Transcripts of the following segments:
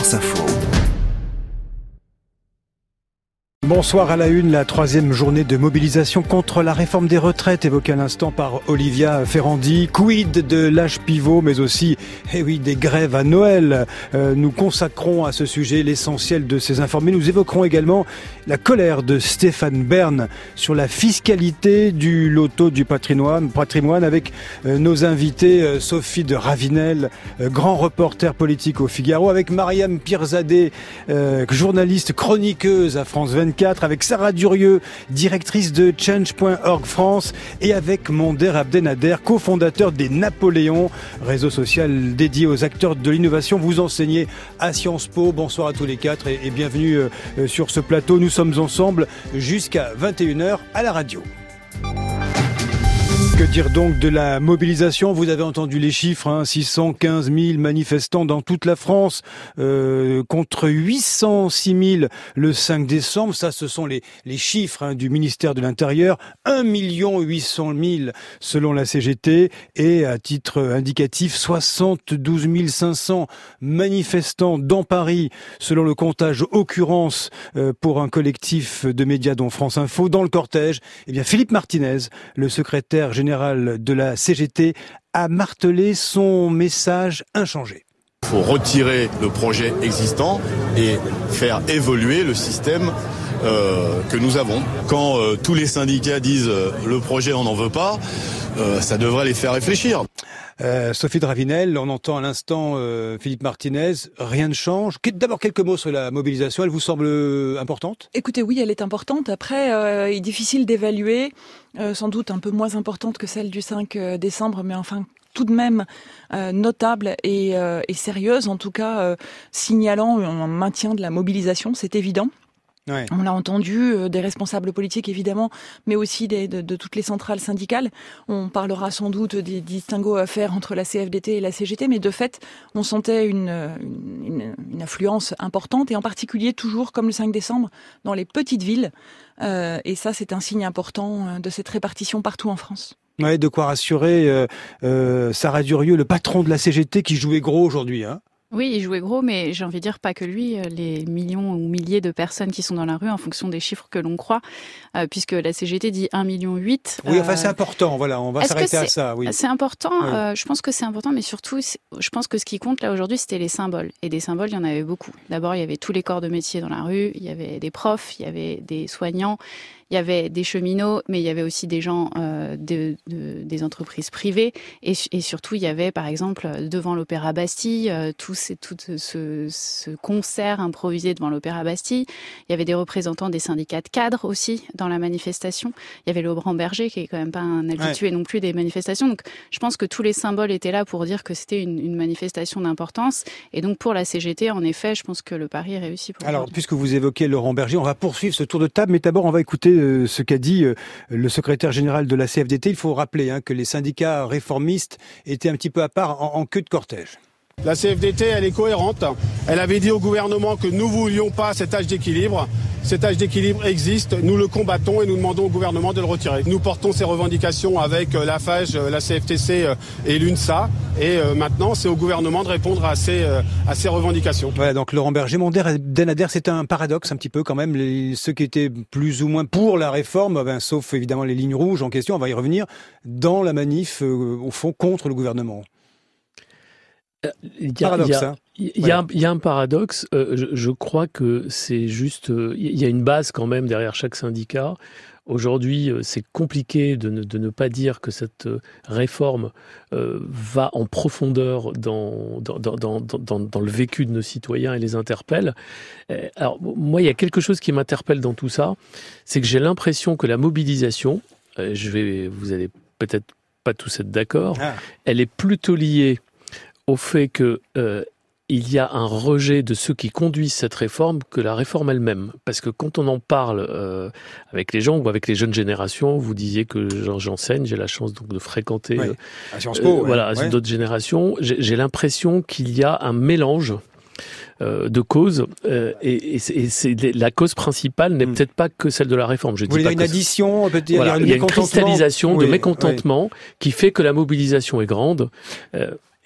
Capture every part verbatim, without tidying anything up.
France Info. Bonsoir à la une, la troisième journée de mobilisation contre la réforme des retraites évoquée à l'instant par Olivia Ferrandi. Quid de l'âge pivot, mais aussi, eh oui, des grèves à Noël. Euh, nous consacrons à ce sujet l'essentiel de ces informés. Nous évoquerons également la colère de Stéphane Bern sur la fiscalité du loto du patrimoine, patrimoine avec euh, nos invités euh, Sophie de Ravinel, euh, grand reporter politique au Figaro, avec Mariam Pirzadeh, euh, journaliste chroniqueuse à France vingt-quatre, avec Sarah Durieux, directrice de Change point org France, et avec Monder Abdenader, cofondateur des Napoléons, réseau social dédié aux acteurs de l'innovation. Vous enseignez à Sciences Po. Bonsoir à tous les quatre et, et bienvenue euh, sur ce plateau. Nous sommes ensemble jusqu'à vingt et une heures à la radio. Que dire donc de la mobilisation ? Vous avez entendu les chiffres, hein, six cent quinze mille manifestants dans toute la France, euh, contre huit cent six mille le cinq décembre. Ça, ce sont les, les chiffres hein, du ministère de l'Intérieur. un million huit cent mille selon la C G T. Et à titre indicatif, soixante-douze mille cinq cents manifestants dans Paris, selon le comptage occurrence euh, pour un collectif de médias dont France Info. Dans le cortège, eh bien Philippe Martinez, le secrétaire général de la C G T, a martelé son message inchangé. Il faut retirer le projet existant et faire évoluer le système euh, que nous avons. Quand euh, tous les syndicats disent euh, le projet on n'en veut pas, euh, ça devrait les faire réfléchir. Euh, Sophie de Ravinel, on entend à l'instant euh, Philippe Martinez, rien ne change. D'abord quelques mots sur la mobilisation, elle vous semble importante ? Écoutez, oui, elle est importante. Après, euh, il est difficile d'évaluer, euh, sans doute un peu moins importante que celle du cinq décembre, mais enfin tout de même euh, notable et, euh, et sérieuse, en tout cas euh, signalant un maintien de la mobilisation, c'est évident. Ouais. On l'a entendu, euh, des responsables politiques évidemment, mais aussi des, de, de toutes les centrales syndicales. On parlera sans doute des distinguos à faire entre la C F D T et la C G T, mais de fait, on sentait une, une, une affluence importante, et en particulier toujours, comme le cinq décembre, dans les petites villes. Euh, et ça, c'est un signe important de cette répartition partout en France. Ouais, de quoi rassurer euh, euh, Sarah Durieux, le patron de la C G T, qui jouait gros aujourd'hui, hein. Oui, il jouait gros, mais j'ai envie de dire pas que lui, les millions ou milliers de personnes qui sont dans la rue en fonction des chiffres que l'on croit, euh, puisque la C G T dit un virgule huit million. Oui, enfin c'est important, voilà, on va s'arrêter à ça. Oui. C'est important, oui. euh, je pense que c'est important, mais surtout, je pense que ce qui compte là aujourd'hui, c'était les symboles. Et des symboles, il y en avait beaucoup. D'abord, il y avait tous les corps de métier dans la rue, il y avait des profs, il y avait des soignants, il y avait des cheminots, mais il y avait aussi des gens euh, de, de, des entreprises privées. Et, et surtout, il y avait, par exemple, devant l'Opéra Bastille, euh, tout, ces, tout ce, ce concert improvisé devant l'Opéra Bastille. Il y avait des représentants des syndicats de cadres aussi dans la manifestation. Il y avait Laurent Berger, qui est quand même pas un habitué ouais. non plus des manifestations. Donc, je pense que tous les symboles étaient là pour dire que c'était une, une manifestation d'importance. Et donc, pour la C G T, en effet, je pense que le pari est réussi. Pour Alors, puisque vous évoquez Laurent Berger, on va poursuivre ce tour de table, mais d'abord, on va écouter ce qu'a dit le secrétaire général de la C F D T. Il faut rappeler hein, que les syndicats réformistes étaient un petit peu à part en, en queue de cortège. La C F D T, elle est cohérente. Elle avait dit au gouvernement que nous ne voulions pas cet âge d'équilibre. Cet âge d'équilibre existe, nous le combattons et nous demandons au gouvernement de le retirer. Nous portons ces revendications avec la F A G, la C F T C et l'UNSA. Et maintenant, c'est au gouvernement de répondre à ces, à ces revendications. Voilà, donc Laurent Berger, Monder Abdenader, c'est un paradoxe un petit peu quand même. Les, ceux qui étaient plus ou moins pour la réforme, ben, sauf évidemment les lignes rouges en question, on va y revenir, dans la manif, euh, au fond, contre le gouvernement. Il y, a, il, y a, il, y a, il y a un paradoxe. Euh, je, je crois que c'est juste. Euh, il y a une base quand même derrière chaque syndicat. Aujourd'hui, euh, c'est compliqué de ne, de ne pas dire que cette euh, réforme euh, va en profondeur dans dans, dans, dans, dans, dans le vécu de nos citoyens et les interpelle. Euh, alors, moi, il y a quelque chose qui m'interpelle dans tout ça, c'est que j'ai l'impression que la mobilisation, euh, je vais, vous allez peut-être pas tous être d'accord, ah. elle est plutôt liée au fait que euh, il y a un rejet de ceux qui conduisent cette réforme que la réforme elle-même. Parce que quand on en parle euh, avec les gens ou avec les jeunes générations, vous disiez que j'enseigne, j'ai la chance donc de fréquenter oui. à Sciences Po, euh, ouais. voilà, ouais. d'autres générations. J'ai, j'ai l'impression qu'il y a un mélange Euh, de causes euh, et, et, c'est, et c'est la cause principale n'est mmh. peut-être pas que celle de la réforme. Je Vous dis pas il y a une que addition, peut-être voilà, il y a une cristallisation oui, de mécontentement oui. qui fait que la mobilisation est grande. Euh,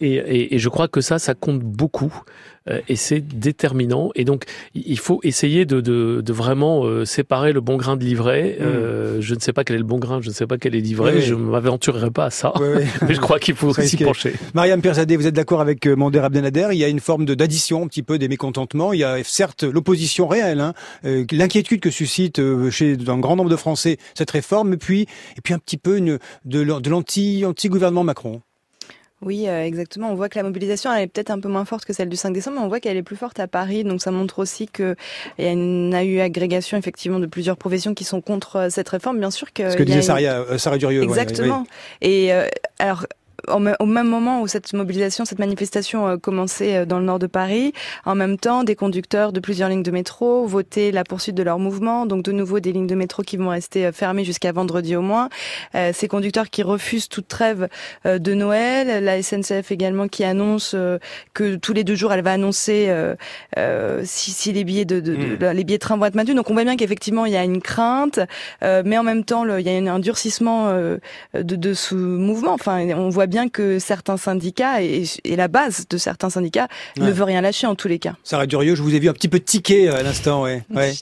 Et, et, et je crois que ça, ça compte beaucoup. Et c'est déterminant. Et donc, il faut essayer de, de, de vraiment euh, séparer le bon grain de l'ivraie. Mmh. Euh, je ne sais pas quel est le bon grain, je ne sais pas quel est l'ivraie. Oui, je ne m'aventurerai pas à ça. Oui, oui. Mais je crois qu'il faut s'y pencher. Mariam Perzadeh, vous êtes d'accord avec Mander Abdelnader? Il y a une forme de, d'addition un petit peu des mécontentements. Il y a certes l'opposition réelle, hein, euh, l'inquiétude que suscite euh, chez un grand nombre de Français cette réforme, et puis, et puis un petit peu une, de, de l'anti, anti-gouvernement Macron. Oui, euh, exactement. On voit que la mobilisation elle est peut-être un peu moins forte que celle du cinq décembre, mais on voit qu'elle est plus forte à Paris. Donc ça montre aussi qu'il y a une a eu agrégation effectivement de plusieurs professions qui sont contre cette réforme. Bien sûr que... Ce que disait une... Sarah, Sarah Durieux. Exactement. Ouais, ouais, ouais. Et euh, alors... au même moment où cette mobilisation, cette manifestation commençait dans le nord de Paris, en même temps, des conducteurs de plusieurs lignes de métro votaient la poursuite de leur mouvement. Donc, de nouveau, des lignes de métro qui vont rester fermées jusqu'à vendredi au moins. Euh, ces conducteurs qui refusent toute trêve euh, de Noël. La S N C F également qui annonce euh, que tous les deux jours, elle va annoncer euh, euh, si, si les billets de, de, de, de les billets de train vont être maintenus. Donc, on voit bien qu'effectivement, il y a une crainte, euh, mais en même temps, le, il y a un durcissement euh, de, de ce mouvement. Enfin, on voit bien que certains syndicats et, et la base de certains syndicats ouais. ne veut rien lâcher en tous les cas. Sarah Durieux, je vous ai vu un petit peu tiquer à l'instant. Ouais. Ouais.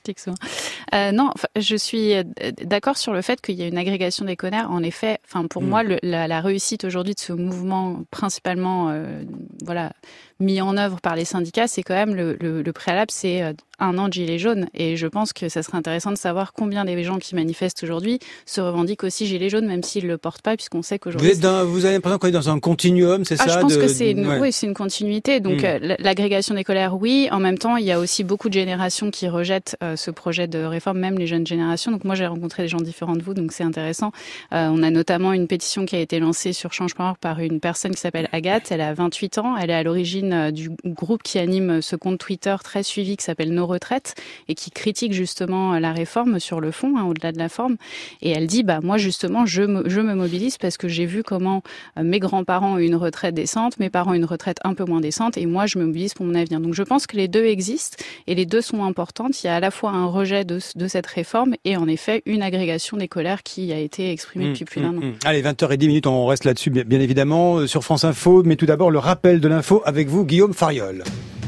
euh, non, je suis d'accord sur le fait qu'il y a une agrégation des connards. En effet, enfin pour mmh. moi, le, la, la réussite aujourd'hui de ce mouvement, principalement, euh, voilà, mis en œuvre par les syndicats, c'est quand même le, le, le préalable, c'est un an de gilets jaunes. Et je pense que ça serait intéressant de savoir combien des gens qui manifestent aujourd'hui se revendiquent aussi gilets jaunes, même s'ils le portent pas, puisqu'on sait qu'aujourd'hui... Vous, êtes dans, vous avez l'impression qu'on est dans un continuum, c'est ah, ça? Je pense de, que c'est une, ouais. oui, c'est une continuité. Donc, mmh. euh, l'agrégation des colères, oui. En même temps, il y a aussi beaucoup de générations qui rejettent euh, ce projet de réforme, même les jeunes générations. Donc, moi, j'ai rencontré des gens différents de vous, donc c'est intéressant. Euh, on a notamment une pétition qui a été lancée sur change point org par une personne qui s'appelle Agathe. Elle a vingt-huit ans. Elle est à l'origine euh, du groupe qui anime ce compte Twitter très suivi qui s'appelle Nos Retraites et qui critique justement la réforme sur le fond, hein, au-delà de la forme. Et elle dit, bah moi justement, je me, je me mobilise parce que j'ai vu comment euh, mes grands-parents ont eu une retraite décente, mes parents ont une retraite un peu moins décente, et moi je me mobilise pour mon avenir. Donc je pense que les deux existent et les deux sont importantes. Il y a à la fois un rejet de, de cette réforme et en effet une agrégation des colères qui a été exprimée mmh, depuis plus d'un mmh, an. Mmh. Allez, vingt heures dix minutes, on reste là-dessus bien, bien évidemment sur France Info, mais tout d'abord le rappel de l'info avec vous, Guillaume Fariol.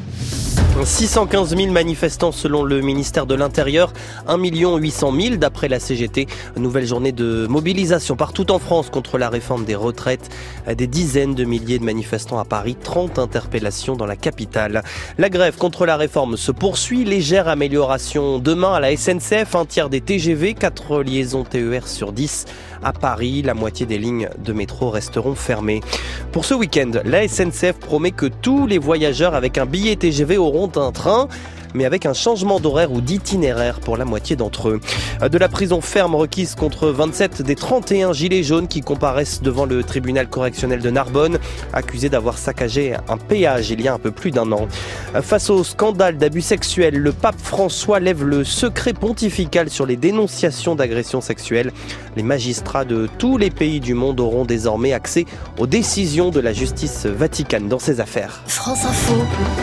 six cent quinze mille manifestants selon le ministère de l'Intérieur, un million huit cent mille d'après la C G T. Nouvelle journée de mobilisation partout en France contre la réforme des retraites. Des dizaines de milliers de manifestants à Paris, trente interpellations dans la capitale. La grève contre la réforme se poursuit. Légère amélioration demain à la S N C F. Un tiers des T G V, quatre liaisons T E R sur dix. À Paris, la moitié des lignes de métro resteront fermées. Pour ce week-end, la S N C F promet que tous les voyageurs avec un billet T G V auront un train, mais avec un changement d'horaire ou d'itinéraire pour la moitié d'entre eux. De la prison ferme requise contre vingt-sept des trente et un gilets jaunes qui comparaissent devant le tribunal correctionnel de Narbonne, accusés d'avoir saccagé un péage il y a un peu plus d'un an. Face au scandale d'abus sexuels, le pape François lève le secret pontifical sur les dénonciations d'agressions sexuelles. Les magistrats de tous les pays du monde auront désormais accès aux décisions de la justice vaticane dans ces affaires. France Info.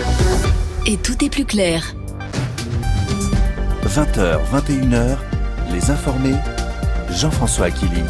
Et tout est plus clair. vingt heures, vingt et une heures, les informés, Jean-François Aquili.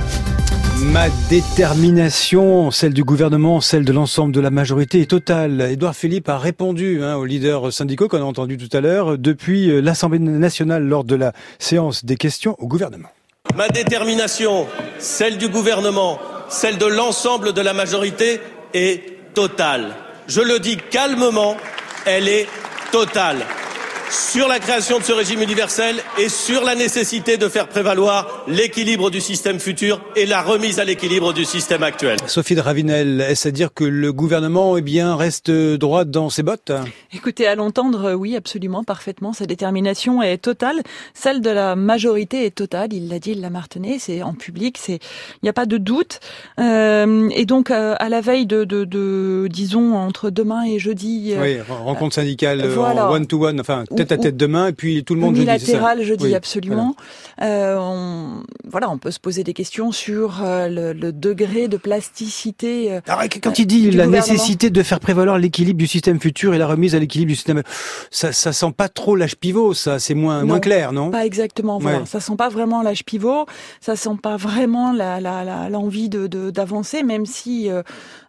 Ma détermination, celle du gouvernement, celle de l'ensemble de la majorité est totale. Édouard Philippe a répondu hein, aux leaders syndicaux qu'on a entendu tout à l'heure depuis l'Assemblée nationale lors de la séance des questions au gouvernement. Ma détermination, celle du gouvernement, celle de l'ensemble de la majorité est totale. Je le dis calmement, elle est totale. Sur la création de ce régime universel et sur la nécessité de faire prévaloir l'équilibre du système futur et la remise à l'équilibre du système actuel. Sophie de Ravinel, est-ce à dire que le gouvernement eh bien, reste droit dans ses bottes ? Écoutez, à l'entendre, oui, absolument, parfaitement. Sa détermination est totale. Celle de la majorité est totale. Il l'a dit, il l'a martelé. C'est en public. C'est, il n'y a pas de doute. Euh, et donc, euh, à la veille de, de, de, disons, entre demain et jeudi. Euh, oui, rencontre syndicale euh, voilà. one to one, enfin. Tête à tête demain et puis tout le monde unilatéral jeudi. jeudi, oui, absolument. Voilà. Euh, on, voilà, on peut se poser des questions sur euh, le, le degré de plasticité. Euh, Alors, quand il dit la nécessité de faire prévaloir l'équilibre du système futur et la remise à l'équilibre du système, ça, ça sent pas trop l'âge pivot, ça, c'est moins, non, moins clair, non ? Pas exactement. Voilà, ouais. Ça sent pas vraiment l'âge pivot, ça sent pas vraiment la, la, la, l'envie de, de d'avancer, même si euh,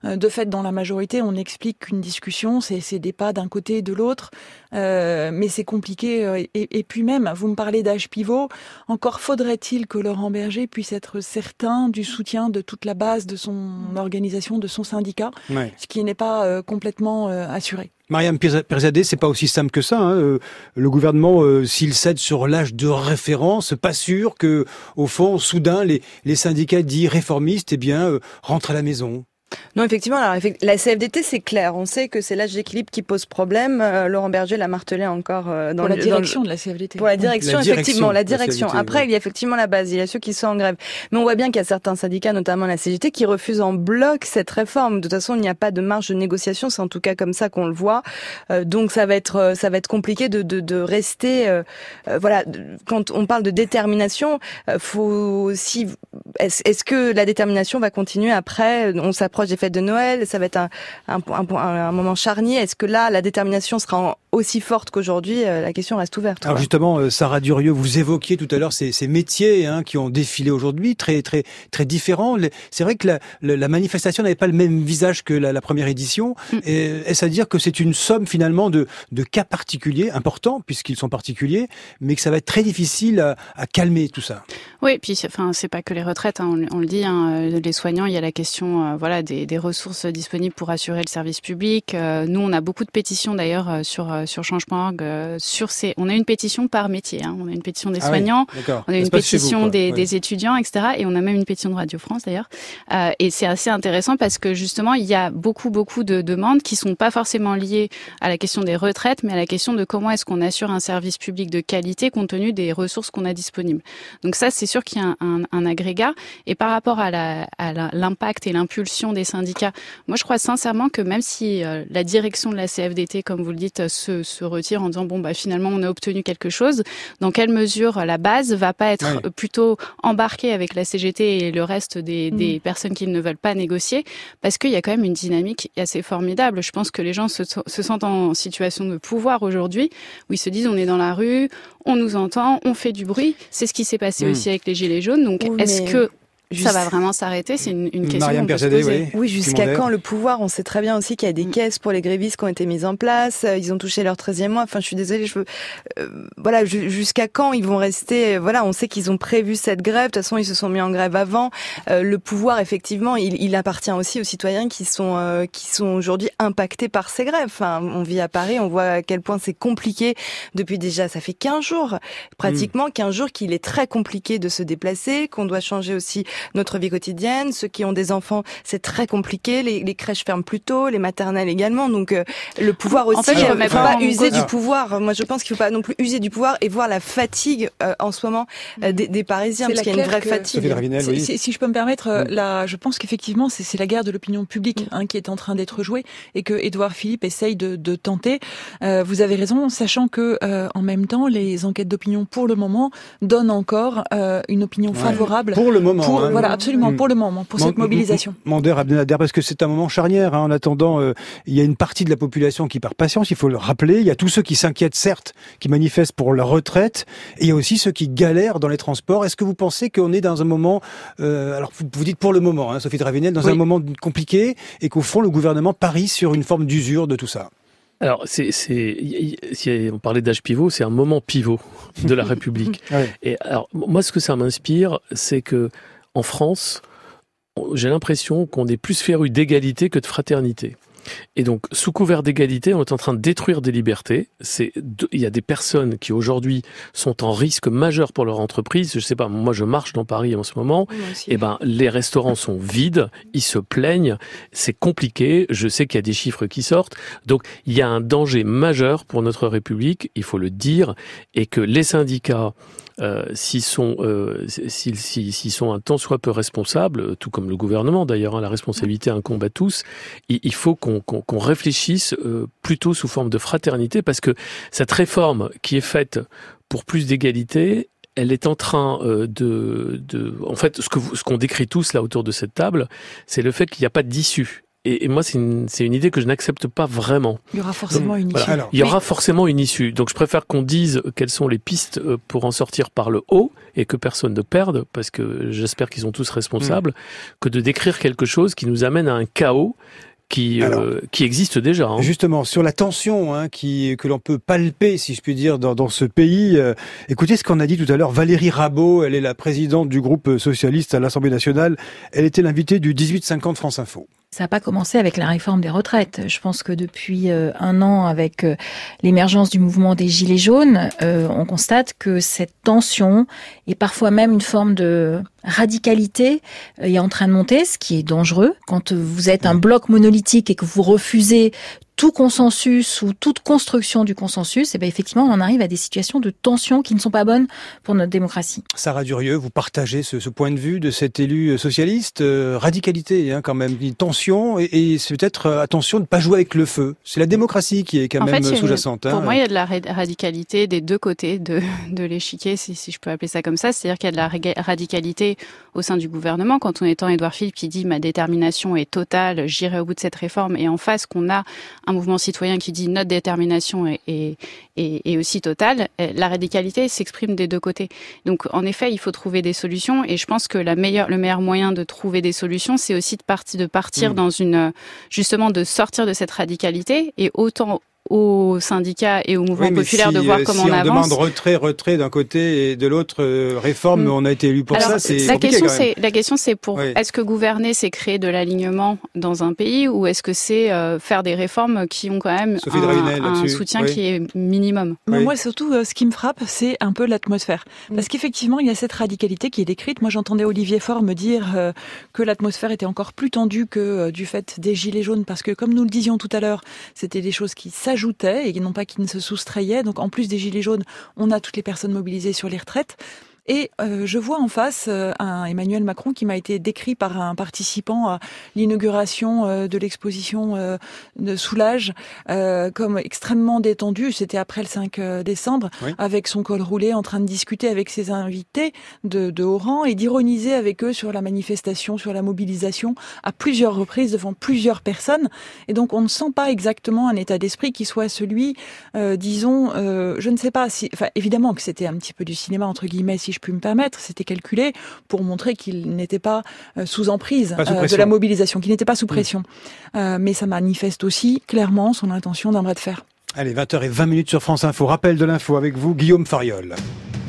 de fait, dans la majorité, on explique qu'une discussion, c'est, c'est des pas d'un côté et de l'autre, euh, mais c'est compliqué. Euh, et, et puis même, vous me parlez d'âge pivot, encore faudrait-il que Laurent Berger puisse être certain du soutien de toute la base de son organisation, de son syndicat, ouais. ce qui n'est pas euh, complètement euh, assuré. Mariam Pirzadeh, c'est pas aussi simple que ça. Hein. Le gouvernement, euh, s'il cède sur l'âge de référence, pas sûr que, au fond, soudain, les, les syndicats dits réformistes, eh bien, euh, rentrent à la maison. Non, effectivement, alors, la C F D T, c'est clair. On sait que c'est l'âge d'équilibre qui pose problème. Euh, Laurent Berger l'a martelé encore euh, dans pour la le, direction dans le... de la C F D T. Pour la direction, la effectivement, direction, la direction. La C F D T, Après, oui. il y a effectivement la base. Il y a ceux qui sont en grève. Mais on voit bien qu'il y a certains syndicats, notamment la C G T, qui refusent en bloc cette réforme. De toute façon, il n'y a pas de marge de négociation. C'est en tout cas comme ça qu'on le voit. Euh, donc, ça va être, ça va être compliqué de, de, de rester. Euh, euh, voilà, quand on parle de détermination, euh, faut aussi. Est-ce, est-ce que la détermination va continuer après ? On s'approche des fêtes de Noël. Ça va être un, un, un, un moment charnier. Est-ce que là, la détermination sera en, aussi forte qu'aujourd'hui ? La question reste ouverte. Alors quoi. Justement, Sarah Durieux, vous évoquiez tout à l'heure ces, ces métiers hein, qui ont défilé aujourd'hui, très très très différents. C'est vrai que la, la manifestation n'avait pas le même visage que la, la première édition. Mm. Et, est-ce à dire que c'est une somme finalement de, de cas particuliers, importants puisqu'ils sont particuliers, mais que ça va être très difficile à, à calmer tout ça ? Oui, puis enfin c'est pas que les retraites, hein, on, on le dit, hein, les soignants, il y a la question euh, voilà des, des ressources disponibles pour assurer le service public. Euh, nous, on a beaucoup de pétitions d'ailleurs euh, sur euh, sur change point org. Euh, sur ces, on a une pétition par métier. Hein. On a une pétition des ah soignants, oui, on a une pétition vous, des, oui. des étudiants, et cetera. Et on a même une pétition de Radio France d'ailleurs. Euh, et c'est assez intéressant parce que justement, il y a beaucoup beaucoup de demandes qui sont pas forcément liées à la question des retraites, mais à la question de comment est-ce qu'on assure un service public de qualité compte tenu des ressources qu'on a disponibles. Donc ça, c'est sûr qu'il y a un, un, un agrégat. Et par rapport à, la, à la, l'impact et l'impulsion des syndicats, moi je crois sincèrement que même si euh, la direction de la C F D T, comme vous le dites, se, se retire en disant bon bah finalement on a obtenu quelque chose, dans quelle mesure la base va pas être ouais. plutôt embarquée avec la C G T et le reste des, mmh. des personnes qui ne veulent pas négocier, parce qu'il y a quand même une dynamique assez formidable. Je pense que les gens se, se sentent en situation de pouvoir aujourd'hui, où ils se disent on est dans la rue, on nous entend, on fait du bruit. C'est ce qui s'est passé mmh. aussi avec les Gilets jaunes. Donc oui, est-ce que Juste... ça va vraiment s'arrêter ? C'est une, une question qu'on peut se poser. Oui, oui jusqu'à quand le pouvoir ? On sait très bien aussi qu'il y a des mmh. caisses pour les grévistes qui ont été mises en place. Ils ont touché leur treizième mois. Enfin, je suis désolée. Je veux... euh, voilà, jusqu'à quand ils vont rester ? Voilà, on sait qu'ils ont prévu cette grève. De toute façon, ils se sont mis en grève avant. Euh, le pouvoir, effectivement, il, il appartient aussi aux citoyens qui sont euh, qui sont aujourd'hui impactés par ces grèves. Enfin, on vit à Paris, on voit à quel point c'est compliqué depuis déjà. Ça fait quinze jours, pratiquement mmh. quinze jours qu'il est très compliqué de se déplacer, qu'on doit changer aussi notre vie quotidienne. Ceux qui ont des enfants, c'est très compliqué. Les, les crèches ferment plus tôt, les maternelles également. Donc euh, le pouvoir aussi, en fait, il ne faut pas user du pouvoir. Moi, je pense qu'il ne faut pas non plus user du pouvoir et voir la fatigue euh, en ce moment euh, des, des Parisiens, c'est parce qu'il y a une vraie fatigue. C'est, oui. c'est, si je peux me permettre, euh, là, je pense qu'effectivement, c'est, c'est la guerre de l'opinion publique hein, qui est en train d'être jouée et que Édouard Philippe essaye de, de tenter. Euh, vous avez raison, sachant que euh, en même temps, les enquêtes d'opinion pour le moment donnent encore euh, une opinion ouais. favorable. Pour le moment. Pour, hein. Voilà, absolument, mmh. pour le moment, pour M- cette mobilisation. Mander Abdelnader, parce que c'est un moment charnière. Hein. En attendant, euh, il y a une partie de la population qui perd patience, il faut le rappeler. Il y a tous ceux qui s'inquiètent, certes, qui manifestent pour leur retraite, et il y a aussi ceux qui galèrent dans les transports. Est-ce que vous pensez qu'on est dans un moment, euh, alors vous, vous dites pour le moment, hein, Sophie Dravinel, dans oui. un moment compliqué, et qu'au fond, le gouvernement parie sur une forme d'usure de tout ça? Alors, c'est, c'est, si on parlait d'âge pivot, c'est un moment pivot de la République. Ouais. Et alors, moi, ce que ça m'inspire, c'est que en France, j'ai l'impression qu'on est plus féru d'égalité que de fraternité. Et donc, sous couvert d'égalité, on est en train de détruire des libertés. C'est, il y a des personnes qui aujourd'hui sont en risque majeur pour leur entreprise. Je sais pas, moi je marche dans Paris en ce moment. Et ben, les restaurants sont vides, ils se plaignent, c'est compliqué. Je sais qu'il y a des chiffres qui sortent. Donc, il y a un danger majeur pour notre République, il faut le dire, et que les syndicats Euh, s'ils sont, euh, s'ils, s'ils, s'ils sont un tant soit peu responsables, tout comme le gouvernement d'ailleurs, hein, la responsabilité incombe à tous, il, il faut qu'on, qu'on, qu'on réfléchisse euh, plutôt sous forme de fraternité, parce que cette réforme qui est faite pour plus d'égalité, elle est en train euh, de, de, en fait, ce que vous, ce qu'on décrit tous là autour de cette table, c'est le fait qu'il n'y a pas d'issue. et, et moi, c'est une, c'est une idée que je n'accepte pas vraiment. Il y aura forcément Donc, une issue. Voilà. Alors, il y aura mais... forcément une issue. Donc, je préfère qu'on dise quelles sont les pistes pour en sortir par le haut et que personne ne perde, parce que j'espère qu'ils sont tous responsables, mmh. que de décrire quelque chose qui nous amène à un chaos qui Alors, euh, qui existe déjà. Hein. Justement, sur la tension hein, qui que l'on peut palper, si je puis dire, dans, dans ce pays. Euh, écoutez ce qu'on a dit tout à l'heure. Valérie Rabault, elle est la présidente du groupe socialiste à l'Assemblée nationale. Elle était l'invitée du dix-huit cinquante France Info. Ça n'a pas commencé avec la réforme des retraites. Je pense que depuis euh, un an, avec euh, l'émergence du mouvement des Gilets jaunes, euh, on constate que cette tension et parfois même une forme de radicalité est en train de monter, ce qui est dangereux. Quand vous êtes un bloc monolithique et que vous refusez tout consensus ou toute construction du consensus, et bien effectivement, on en arrive à des situations de tension qui ne sont pas bonnes pour notre démocratie. Sarah Durieux, vous partagez ce, ce point de vue de cet élu socialiste, euh, radicalité hein, quand même, tension, et, et c'est peut-être euh, attention de ne pas jouer avec le feu. C'est la démocratie qui est quand en même fait, sous-jacente. Une, pour hein. moi, il y a de la radicalité des deux côtés de, de l'échiquier, si, si je peux appeler ça comme ça. C'est-à-dire qu'il y a de la radicalité au sein du gouvernement, quand on entend Édouard Philippe qui dit « ma détermination est totale, j'irai au bout de cette réforme », et en face qu'on a un mouvement citoyen qui dit notre détermination est, est, est, est aussi totale, la radicalité s'exprime des deux côtés. Donc en effet, il faut trouver des solutions et je pense que la meilleure, le meilleur moyen de trouver des solutions, c'est aussi de partir, de partir mmh. dans une, justement de sortir de cette radicalité et autant aux syndicats et au mouvement oui, populaire si, de voir si comment on, on avance. Si on demande retrait, retrait d'un côté et de l'autre euh, réforme, mmh. on a été élu pour Alors, ça, c'est la compliqué question, quand même. c'est, la question c'est pour, oui. est-ce que gouverner c'est créer de l'alignement dans un pays ou est-ce que c'est euh, faire des réformes qui ont quand même Sophie un, Dravinel, un soutien oui. qui est minimum. Oui. Moi surtout, euh, ce qui me frappe, c'est un peu l'atmosphère. Mmh. Parce qu'effectivement, il y a cette radicalité qui est décrite. Moi j'entendais Olivier Faure me dire euh, que l'atmosphère était encore plus tendue que euh, du fait des Gilets jaunes parce que comme nous le disions tout à l'heure, c'était des choses qui s'ajoutaient et qui n'ont pas qui ne se soustrayait. Donc en plus des Gilets jaunes, on a toutes les personnes mobilisées sur les retraites. Et euh, je vois en face euh, un Emmanuel Macron qui m'a été décrit par un participant à l'inauguration euh, de l'exposition euh, de Soulage euh, comme extrêmement détendu. C'était après le cinq décembre, oui. avec son col roulé, en train de discuter avec ses invités de, de haut rang et d'ironiser avec eux sur la manifestation, sur la mobilisation à plusieurs reprises devant plusieurs personnes. Et donc on ne sent pas exactement un état d'esprit qui soit celui, euh, disons, euh, je ne sais pas si, enfin évidemment que c'était un petit peu du cinéma entre guillemets si je puis me permettre, c'était calculé pour montrer qu'il n'était pas sous emprise pas sous euh, de la mobilisation, qu'il n'était pas sous pression. Mmh. Euh, mais ça manifeste aussi clairement son intention d'un bras de fer. Allez, vingt heures vingt sur France Info. Rappel de l'info avec vous, Guillaume Fariol.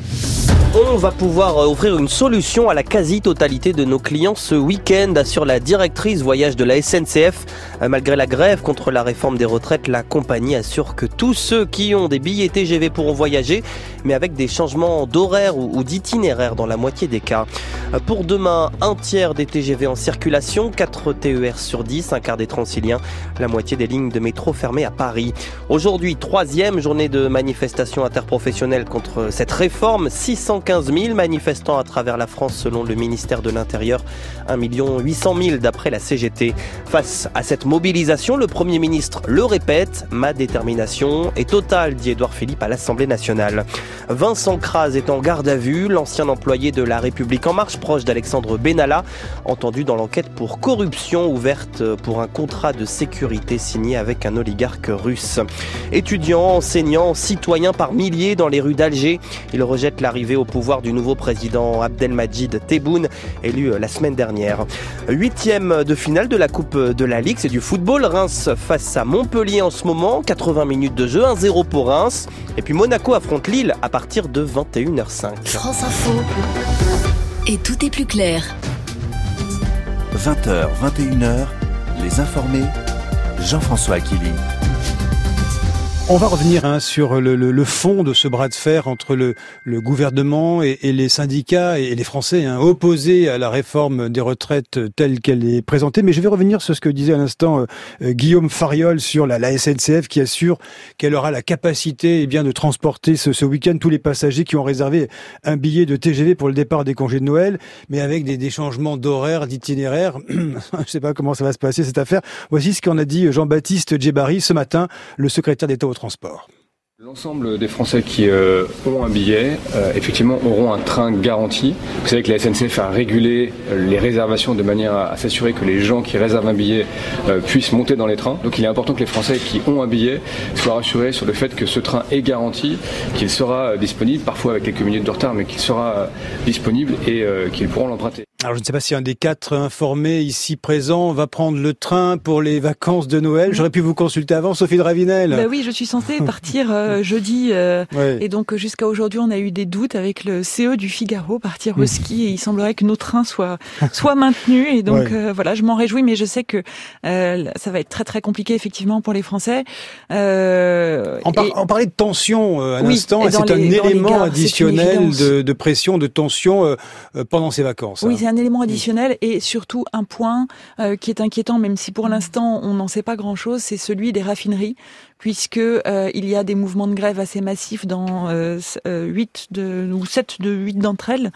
On va pouvoir offrir une solution à la quasi-totalité de nos clients ce week-end, assure la directrice voyage de la S N C F. Malgré la grève contre la réforme des retraites, la compagnie assure que tous ceux qui ont des billets T G V pourront voyager, mais avec des changements d'horaire ou d'itinéraire dans la moitié des cas. Pour demain, un tiers des T G V en circulation, quatre T E R sur dix, un quart des Transiliens, la moitié des lignes de métro fermées à Paris. Aujourd'hui, troisième journée de manifestation interprofessionnelle contre cette réforme, six cent quinze mille manifestants à travers la France selon le ministère de l'Intérieur, un million huit cent mille d'après la C G T. Face à cette mobilisation, le Premier ministre le répète, ma détermination est totale, dit Édouard Philippe à l'Assemblée nationale. Vincent Kras est en garde à vue, l'ancien employé de La République En Marche, proche d'Alexandre Benalla, entendu dans l'enquête pour corruption ouverte pour un contrat de sécurité signé avec un oligarque russe. Étudiants, enseignants, citoyens par milliers dans les rues d'Alger, ils rejettent l'arrivée au pouvoir du nouveau président Abdelmadjid Tebboune, élu la semaine dernière. Huitième de finale de la Coupe de la Ligue, c'est du football. Reims face à Montpellier en ce moment, quatre-vingts minutes de jeu, un zéro pour Reims. Et puis Monaco affronte Lille à partir de vingt et une heures cinq. France Info. Et tout est plus clair. vingt heures, vingt et une heures, les informés, Jean-François Akili. On va revenir hein, sur le, le, le fond de ce bras de fer entre le, le gouvernement et, et les syndicats et les Français hein, opposés à la réforme des retraites telle qu'elle est présentée. Mais je vais revenir sur ce que disait à l'instant euh, Guillaume Fariol sur la, la S N C F qui assure qu'elle aura la capacité eh bien, de transporter ce, ce week-end tous les passagers qui ont réservé un billet de T G V pour le départ des congés de Noël, mais avec des, des changements d'horaire, d'itinéraire. Je ne sais pas comment ça va se passer cette affaire. Voici ce qu'en a dit Jean-Baptiste Djebari ce matin, le secrétaire d'État au transport. L'ensemble des Français qui euh, ont un billet, euh, effectivement, auront un train garanti. Vous savez que la S N C F a régulé euh, les réservations de manière à, à s'assurer que les gens qui réservent un billet euh, puissent monter dans les trains. Donc il est important que les Français qui ont un billet soient rassurés sur le fait que ce train est garanti, qu'il sera euh, disponible, parfois avec quelques minutes de retard, mais qu'il sera euh, disponible et euh, qu'ils pourront l'emprunter. Alors je ne sais pas si un des quatre informés ici présents va prendre le train pour les vacances de Noël. J'aurais pu vous consulter avant, Sophie de Ravinel. Bah oui, je suis censée partir euh, jeudi euh, ouais. Et donc jusqu'à aujourd'hui on a eu des doutes avec le C E du Figaro, partir au ski, et il semblerait que nos trains soient soient maintenus, et donc ouais. euh, voilà, je m'en réjouis, mais je sais que euh, ça va être très très compliqué effectivement pour les Français. Euh, on, par, et... on parlait de tension euh, à oui, l'instant, et c'est les, un élément gares, additionnel de, de pression, de tension euh, pendant ces vacances. Oui, hein. C'est un élément additionnel, et surtout un point euh, qui est inquiétant, même si pour l'instant on n'en sait pas grand-chose, c'est celui des raffineries, puisque euh, il y a des mouvements de grève assez massifs dans euh, huit de, ou sept de huit d'entre elles,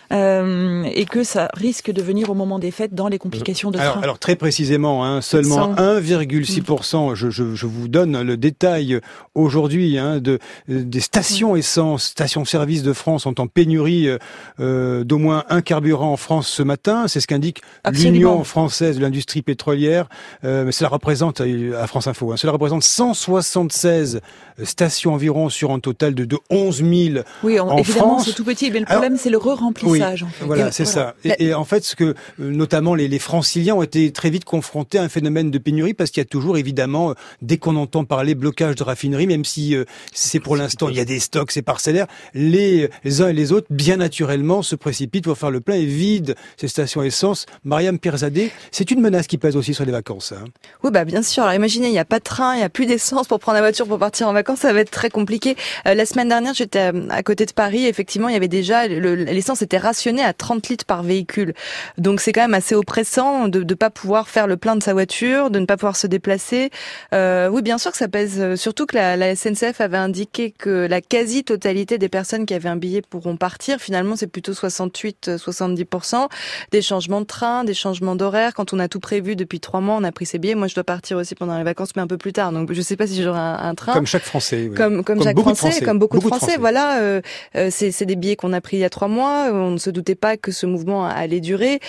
euh, et que ça risque de venir au moment des fêtes dans les complications de alors, train. Alors très précisément, hein, seulement un virgule six pour cent, je, je, je vous donne le détail aujourd'hui, hein, de, des stations essence, stations-service de France sont en pénurie euh, d'au moins un carburant en France ce matin. C'est ce qu'indique l'Union française de l'industrie pétrolière. Euh, mais cela représente, à France Info, hein, cela représente cent soixante-seize stations environ sur un total de, de onze mille oui, on, en évidemment, France. C'est tout petit, mais le problème alors, c'est le re-remplissage. Oui, en fait. Voilà, et, c'est voilà. ça. Et, et en fait, ce que notamment les, les Franciliens ont été très vite confrontés à un phénomène de pénurie, parce qu'il y a toujours évidemment, dès qu'on entend parler blocage de raffinerie, même si euh, c'est pour l'instant, il y a des stocks, c'est parcellaire, les, les uns et les autres, bien naturellement, se précipitent pour faire le plein et vident ces stations essence. Mariam Pirzadeh, c'est une menace qui pèse aussi sur les vacances. Hein. Oui, bah bien sûr. Alors imaginez, il n'y a pas de train, il n'y a plus d'essence pour prendre la voiture pour partir en vacances, ça va être très compliqué. Euh, la semaine dernière, j'étais à, à côté de Paris, effectivement, il y avait déjà, le, l'essence était rationnée à trente litres par véhicule. Donc c'est quand même assez oppressant de ne pas pouvoir faire le plein de sa voiture, de ne pas pouvoir se déplacer. Euh, oui, bien sûr que ça pèse, surtout que la, la S N C F avait indiqué que la quasi-totalité des personnes qui avaient un billet pourront partir. Finalement, c'est plutôt soixante-huit à soixante-dix pour cent. Des changements de train, des changements d'horaire. Quand on a tout prévu depuis trois mois, on a pris ses billets. Moi, je dois partir aussi pendant les vacances, mais un peu plus tard. Donc, je sais pas si j'aurai un, un train. Comme chaque Français. Oui. Comme, comme, comme chaque Français, Français, comme beaucoup, beaucoup de, Français. de Français. Voilà, euh, euh, c'est, c'est des billets qu'on a pris il y a trois mois. On ne se doutait pas que ce mouvement allait durer.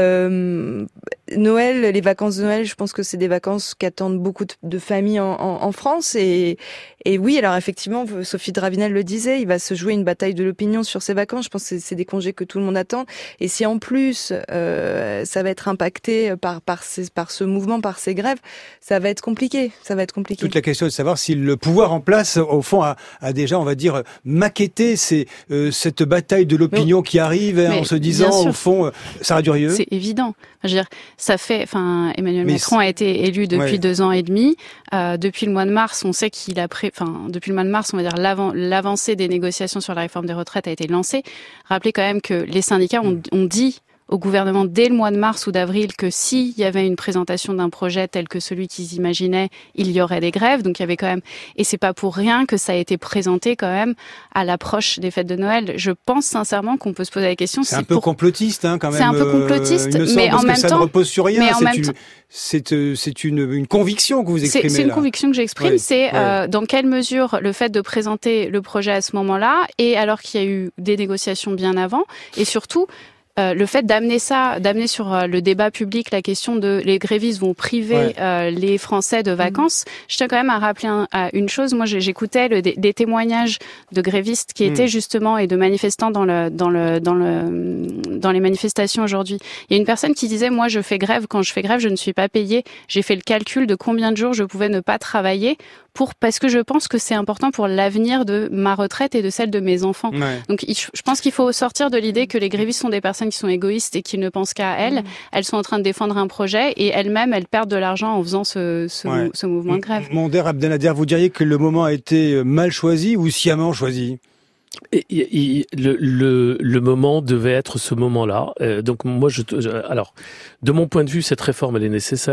Euh, Noël, les vacances de Noël, je pense que c'est des vacances qu'attendent beaucoup de, de familles en, en, en France. Et, et oui, alors effectivement, Sophie de Ravinel le disait, il va se jouer une bataille de l'opinion sur ces vacances. Je pense que c'est, c'est des congés que tout le monde attend. Et si en plus, euh, ça va être impacté par, par, ces, par ce mouvement, par ces grèves, ça va être compliqué. Ça va être compliqué. Toute la question est de savoir si le pouvoir en place, au fond, a, a déjà, on va dire, maquetté ces, euh, cette bataille de l'opinion mais, qui arrive hein, en se disant, au fond, euh, Sarah Durieux. C'est évident. Je veux dire, ça fait, enfin, Emmanuel mais Macron a été élu depuis ouais. deux ans et demi. Euh, depuis le mois de mars, on sait qu'il a pré... enfin, depuis le mois de mars, on va dire l'avant... l'avancée des négociations sur la réforme des retraites a été lancée. Rappelez quand même que les syndicats ont, ont dit au gouvernement dès le mois de mars ou d'avril que s'il y avait une présentation d'un projet tel que celui qu'ils imaginaient, il y aurait des grèves. Donc il y avait quand même, et c'est pas pour rien que ça a été présenté quand même à l'approche des fêtes de Noël. Je pense sincèrement qu'on peut se poser la question. C'est un peu pour... complotiste, hein, quand même. C'est un peu complotiste, euh, mais en même ça temps, ne repose sur rien. Mais en c'est même une, temps, c'est, c'est une, une conviction que vous exprimez c'est, c'est une là. conviction que j'exprime. Oui, c'est oui. Euh, dans quelle mesure le fait de présenter le projet à ce moment-là, et alors qu'il y a eu des négociations bien avant, et surtout. Euh, le fait d'amener ça, d'amener sur euh, le débat public la question de les grévistes vont priver ouais. euh, les Français de vacances. Mmh. Je tiens quand même à rappeler un, à une chose. Moi, j'écoutais le, des, des témoignages de grévistes qui mmh. étaient justement et de manifestants dans le dans le dans le dans les manifestations aujourd'hui. Il y a une personne qui disait moi, je fais grève. Quand je fais grève, je ne suis pas payée. J'ai fait le calcul de combien de jours je pouvais ne pas travailler pour parce que je pense que c'est important pour l'avenir de ma retraite et de celle de mes enfants. Ouais. Donc, je pense qu'il faut sortir de l'idée que les grévistes sont des personnes qui sont égoïstes et qui ne pensent qu'à elles. Mmh. Elles sont en train de défendre un projet et elles-mêmes, elles perdent de l'argent en faisant ce, ce, ouais. ce mouvement de grève. Monder Abdelnader, vous diriez que le moment a été mal choisi ou sciemment choisi ? Et, et, le, le, le moment devait être ce moment-là. Euh, donc moi, je, je, alors, de mon point de vue, cette réforme elle est nécessaire.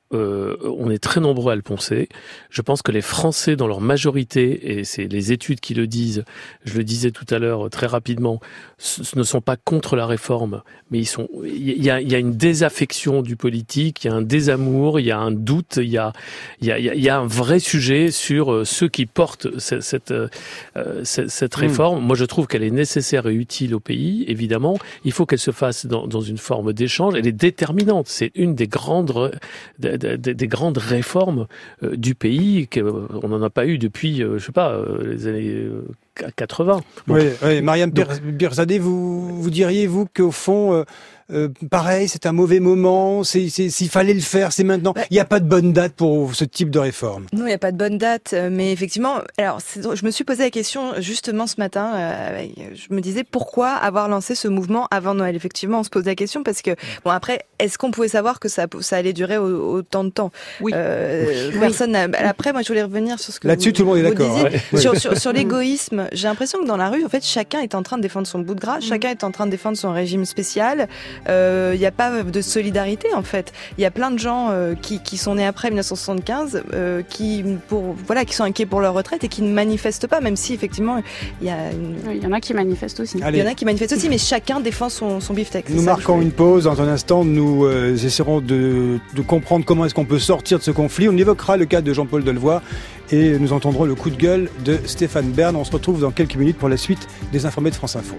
euh, on est très nombreux à le penser. Je pense que les Français, dans leur majorité, et c'est les études qui le disent, je le disais tout à l'heure très rapidement, ce ne sont pas contre la réforme, mais ils sont. Il y a, il y a une désaffection du politique, il y a un désamour, il y a un doute, il y a, il y a, il y a un vrai sujet sur ceux qui portent cette, cette, euh, cette, cette réforme. Mmh. Moi, je trouve qu'elle est nécessaire et utile au pays, évidemment. Il faut qu'elle se fasse dans, dans une forme d'échange. Elle est déterminante. C'est une des grandes, des, des, des grandes réformes euh, du pays qu'on n'en a pas eu depuis, euh, je sais pas, euh, les années euh, quatre-vingts. Bon. Oui, oui. Mariam Birzadeh, vous, vous diriez, vous, qu'au fond, euh, euh, pareil, c'est un mauvais moment, c'est, c'est, s'il fallait le faire, c'est maintenant. Il n'y a pas de bonne date pour ce type de réforme. Non, il n'y a pas de bonne date, mais effectivement, alors, c'est, je me suis posé la question justement ce matin, euh, je me disais pourquoi avoir lancé ce mouvement avant Noël. Effectivement, on se pose la question parce que, bon, après, est-ce qu'on pouvait savoir que ça, ça allait durer autant de temps? Oui. Euh, oui. Personne n'a... Après, moi, je voulais revenir sur ce que Là-dessus, vous, tout le monde est d'accord. Disiez. Ouais. Sur, sur, sur l'égoïsme, j'ai l'impression que dans la rue, en fait, chacun est en train de défendre son bout de gras, mmh. chacun est en train de défendre son régime spécial. Il euh, n'y a pas de solidarité, en fait. Il y a plein de gens euh, qui, qui sont nés après dix-neuf cent soixante-quinze, euh, qui, pour, voilà, qui sont inquiets pour leur retraite et qui ne manifestent pas, même si, effectivement, il y a... Une... Oui, il y en a qui manifestent aussi. Allez. Il y en a qui manifestent aussi, mais chacun défend son, son beefsteak. Nous marquons une pause. Dans un instant, nous euh, essaierons de, de comprendre comment est-ce qu'on peut sortir de ce conflit. On évoquera le cas de Jean-Paul Delevoye et nous entendrons le coup de gueule de Stéphane Bern. On se retrouve dans quelques minutes pour la suite des informés de France Info.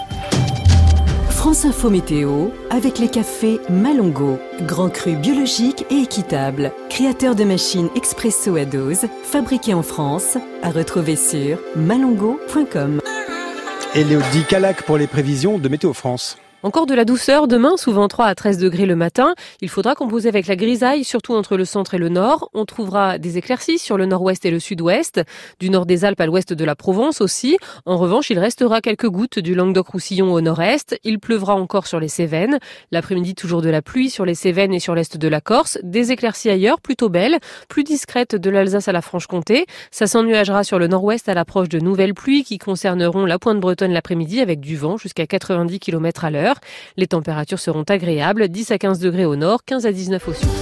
France Info Météo, avec les cafés Malongo, grand cru biologique et équitable, créateur de machines expresso à dose, fabriqués en France, à retrouver sur malongo point com. Élodie Calac pour les prévisions de Météo France. Encore de la douceur demain, souvent trois à treize degrés le matin. Il faudra composer avec la grisaille, surtout entre le centre et le nord. On trouvera des éclaircies sur le nord-ouest et le sud-ouest, du nord des Alpes à l'ouest de la Provence aussi. En revanche, il restera quelques gouttes du Languedoc-Roussillon au nord-est. Il pleuvra encore sur les Cévennes. L'après-midi, toujours de la pluie sur les Cévennes et sur l'est de la Corse. Des éclaircies ailleurs, plutôt belles, plus discrètes de l'Alsace à la Franche-Comté. Ça s'ennuagera sur le nord-ouest à l'approche de nouvelles pluies qui concerneront la pointe bretonne l'après-midi avec du vent jusqu'à quatre-vingt-dix kilomètres à l'heure. Les températures seront agréables, dix à quinze degrés au nord, quinze à dix-neuf au sud.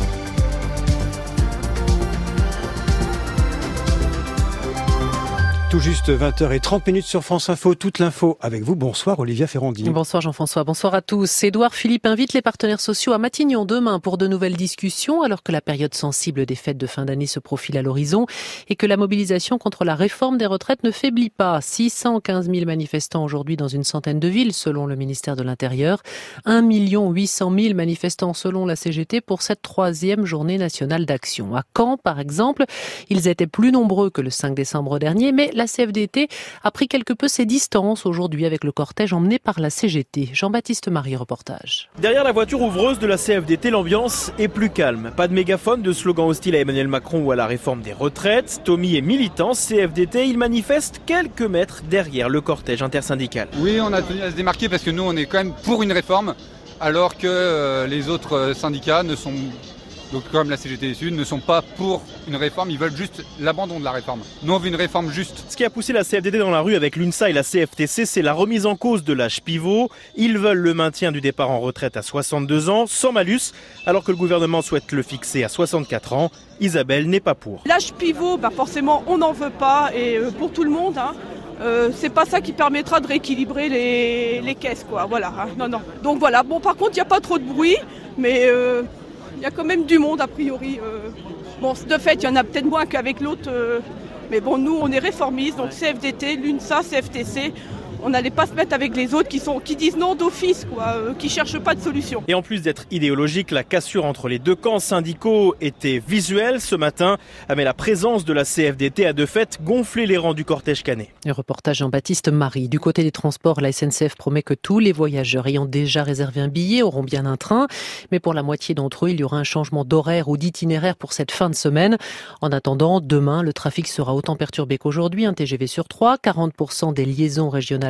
Tout juste vingt heures trente sur France Info, toute l'info avec vous. Bonsoir Olivia Ferrandi. Bonsoir Jean-François, bonsoir à tous. Édouard Philippe invite les partenaires sociaux à Matignon demain pour de nouvelles discussions alors que la période sensible des fêtes de fin d'année se profile à l'horizon et que la mobilisation contre la réforme des retraites ne faiblit pas. six cent quinze mille manifestants aujourd'hui dans une centaine de villes selon le ministère de l'Intérieur. un million huit cent mille manifestants selon la C G T pour cette troisième journée nationale d'action. À Caen par exemple, ils étaient plus nombreux que le cinq décembre dernier mais la La C F D T a pris quelque peu ses distances aujourd'hui avec le cortège emmené par la C G T. Jean-Baptiste Marie, reportage. Derrière la voiture ouvreuse de la C F D T, l'ambiance est plus calme. Pas de mégaphone, de slogan hostile à Emmanuel Macron ou à la réforme des retraites. Tommy est militant C F D T, il manifeste quelques mètres derrière le cortège intersyndical. Oui, on a tenu à se démarquer parce que nous, on est quand même pour une réforme, alors que euh, les autres syndicats ne sont donc comme la C G T Sud, ne sont pas pour une réforme, ils veulent juste l'abandon de la réforme. Nous, on veut une réforme juste. Ce qui a poussé la C F D T dans la rue avec l'UNSA et la C F T C, c'est la remise en cause de l'âge pivot. Ils veulent le maintien du départ en retraite à soixante-deux ans, sans malus, alors que le gouvernement souhaite le fixer à soixante-quatre ans. Isabelle n'est pas pour. L'âge pivot, bah forcément, on n'en veut pas, et euh, pour tout le monde, hein. Euh, c'est pas ça qui permettra de rééquilibrer les, les caisses, quoi. Voilà, hein. Non, non. Donc voilà, bon, par contre, il n'y a pas trop de bruit, mais... Euh il y a quand même du monde a priori. Euh... Bon, de fait, il y en a peut-être moins qu'avec l'autre. Euh... Mais bon, nous, on est réformistes, donc C F D T, l'UNSA, C F T C. On n'allait pas se mettre avec les autres qui, sont, qui disent non d'office, quoi, euh, qui ne cherchent pas de solution. Et en plus d'être idéologique, la cassure entre les deux camps syndicaux était visuelle ce matin. Mais la présence de la C F D T a de fait gonflé les rangs du cortège canet. Le reportage Jean-Baptiste Marie. Du côté des transports, la S N C F promet que tous les voyageurs ayant déjà réservé un billet auront bien un train. Mais pour la moitié d'entre eux, il y aura un changement d'horaire ou d'itinéraire pour cette fin de semaine. En attendant, demain, le trafic sera autant perturbé qu'aujourd'hui. Un T G V sur trois, quarante pour cent des liaisons régionales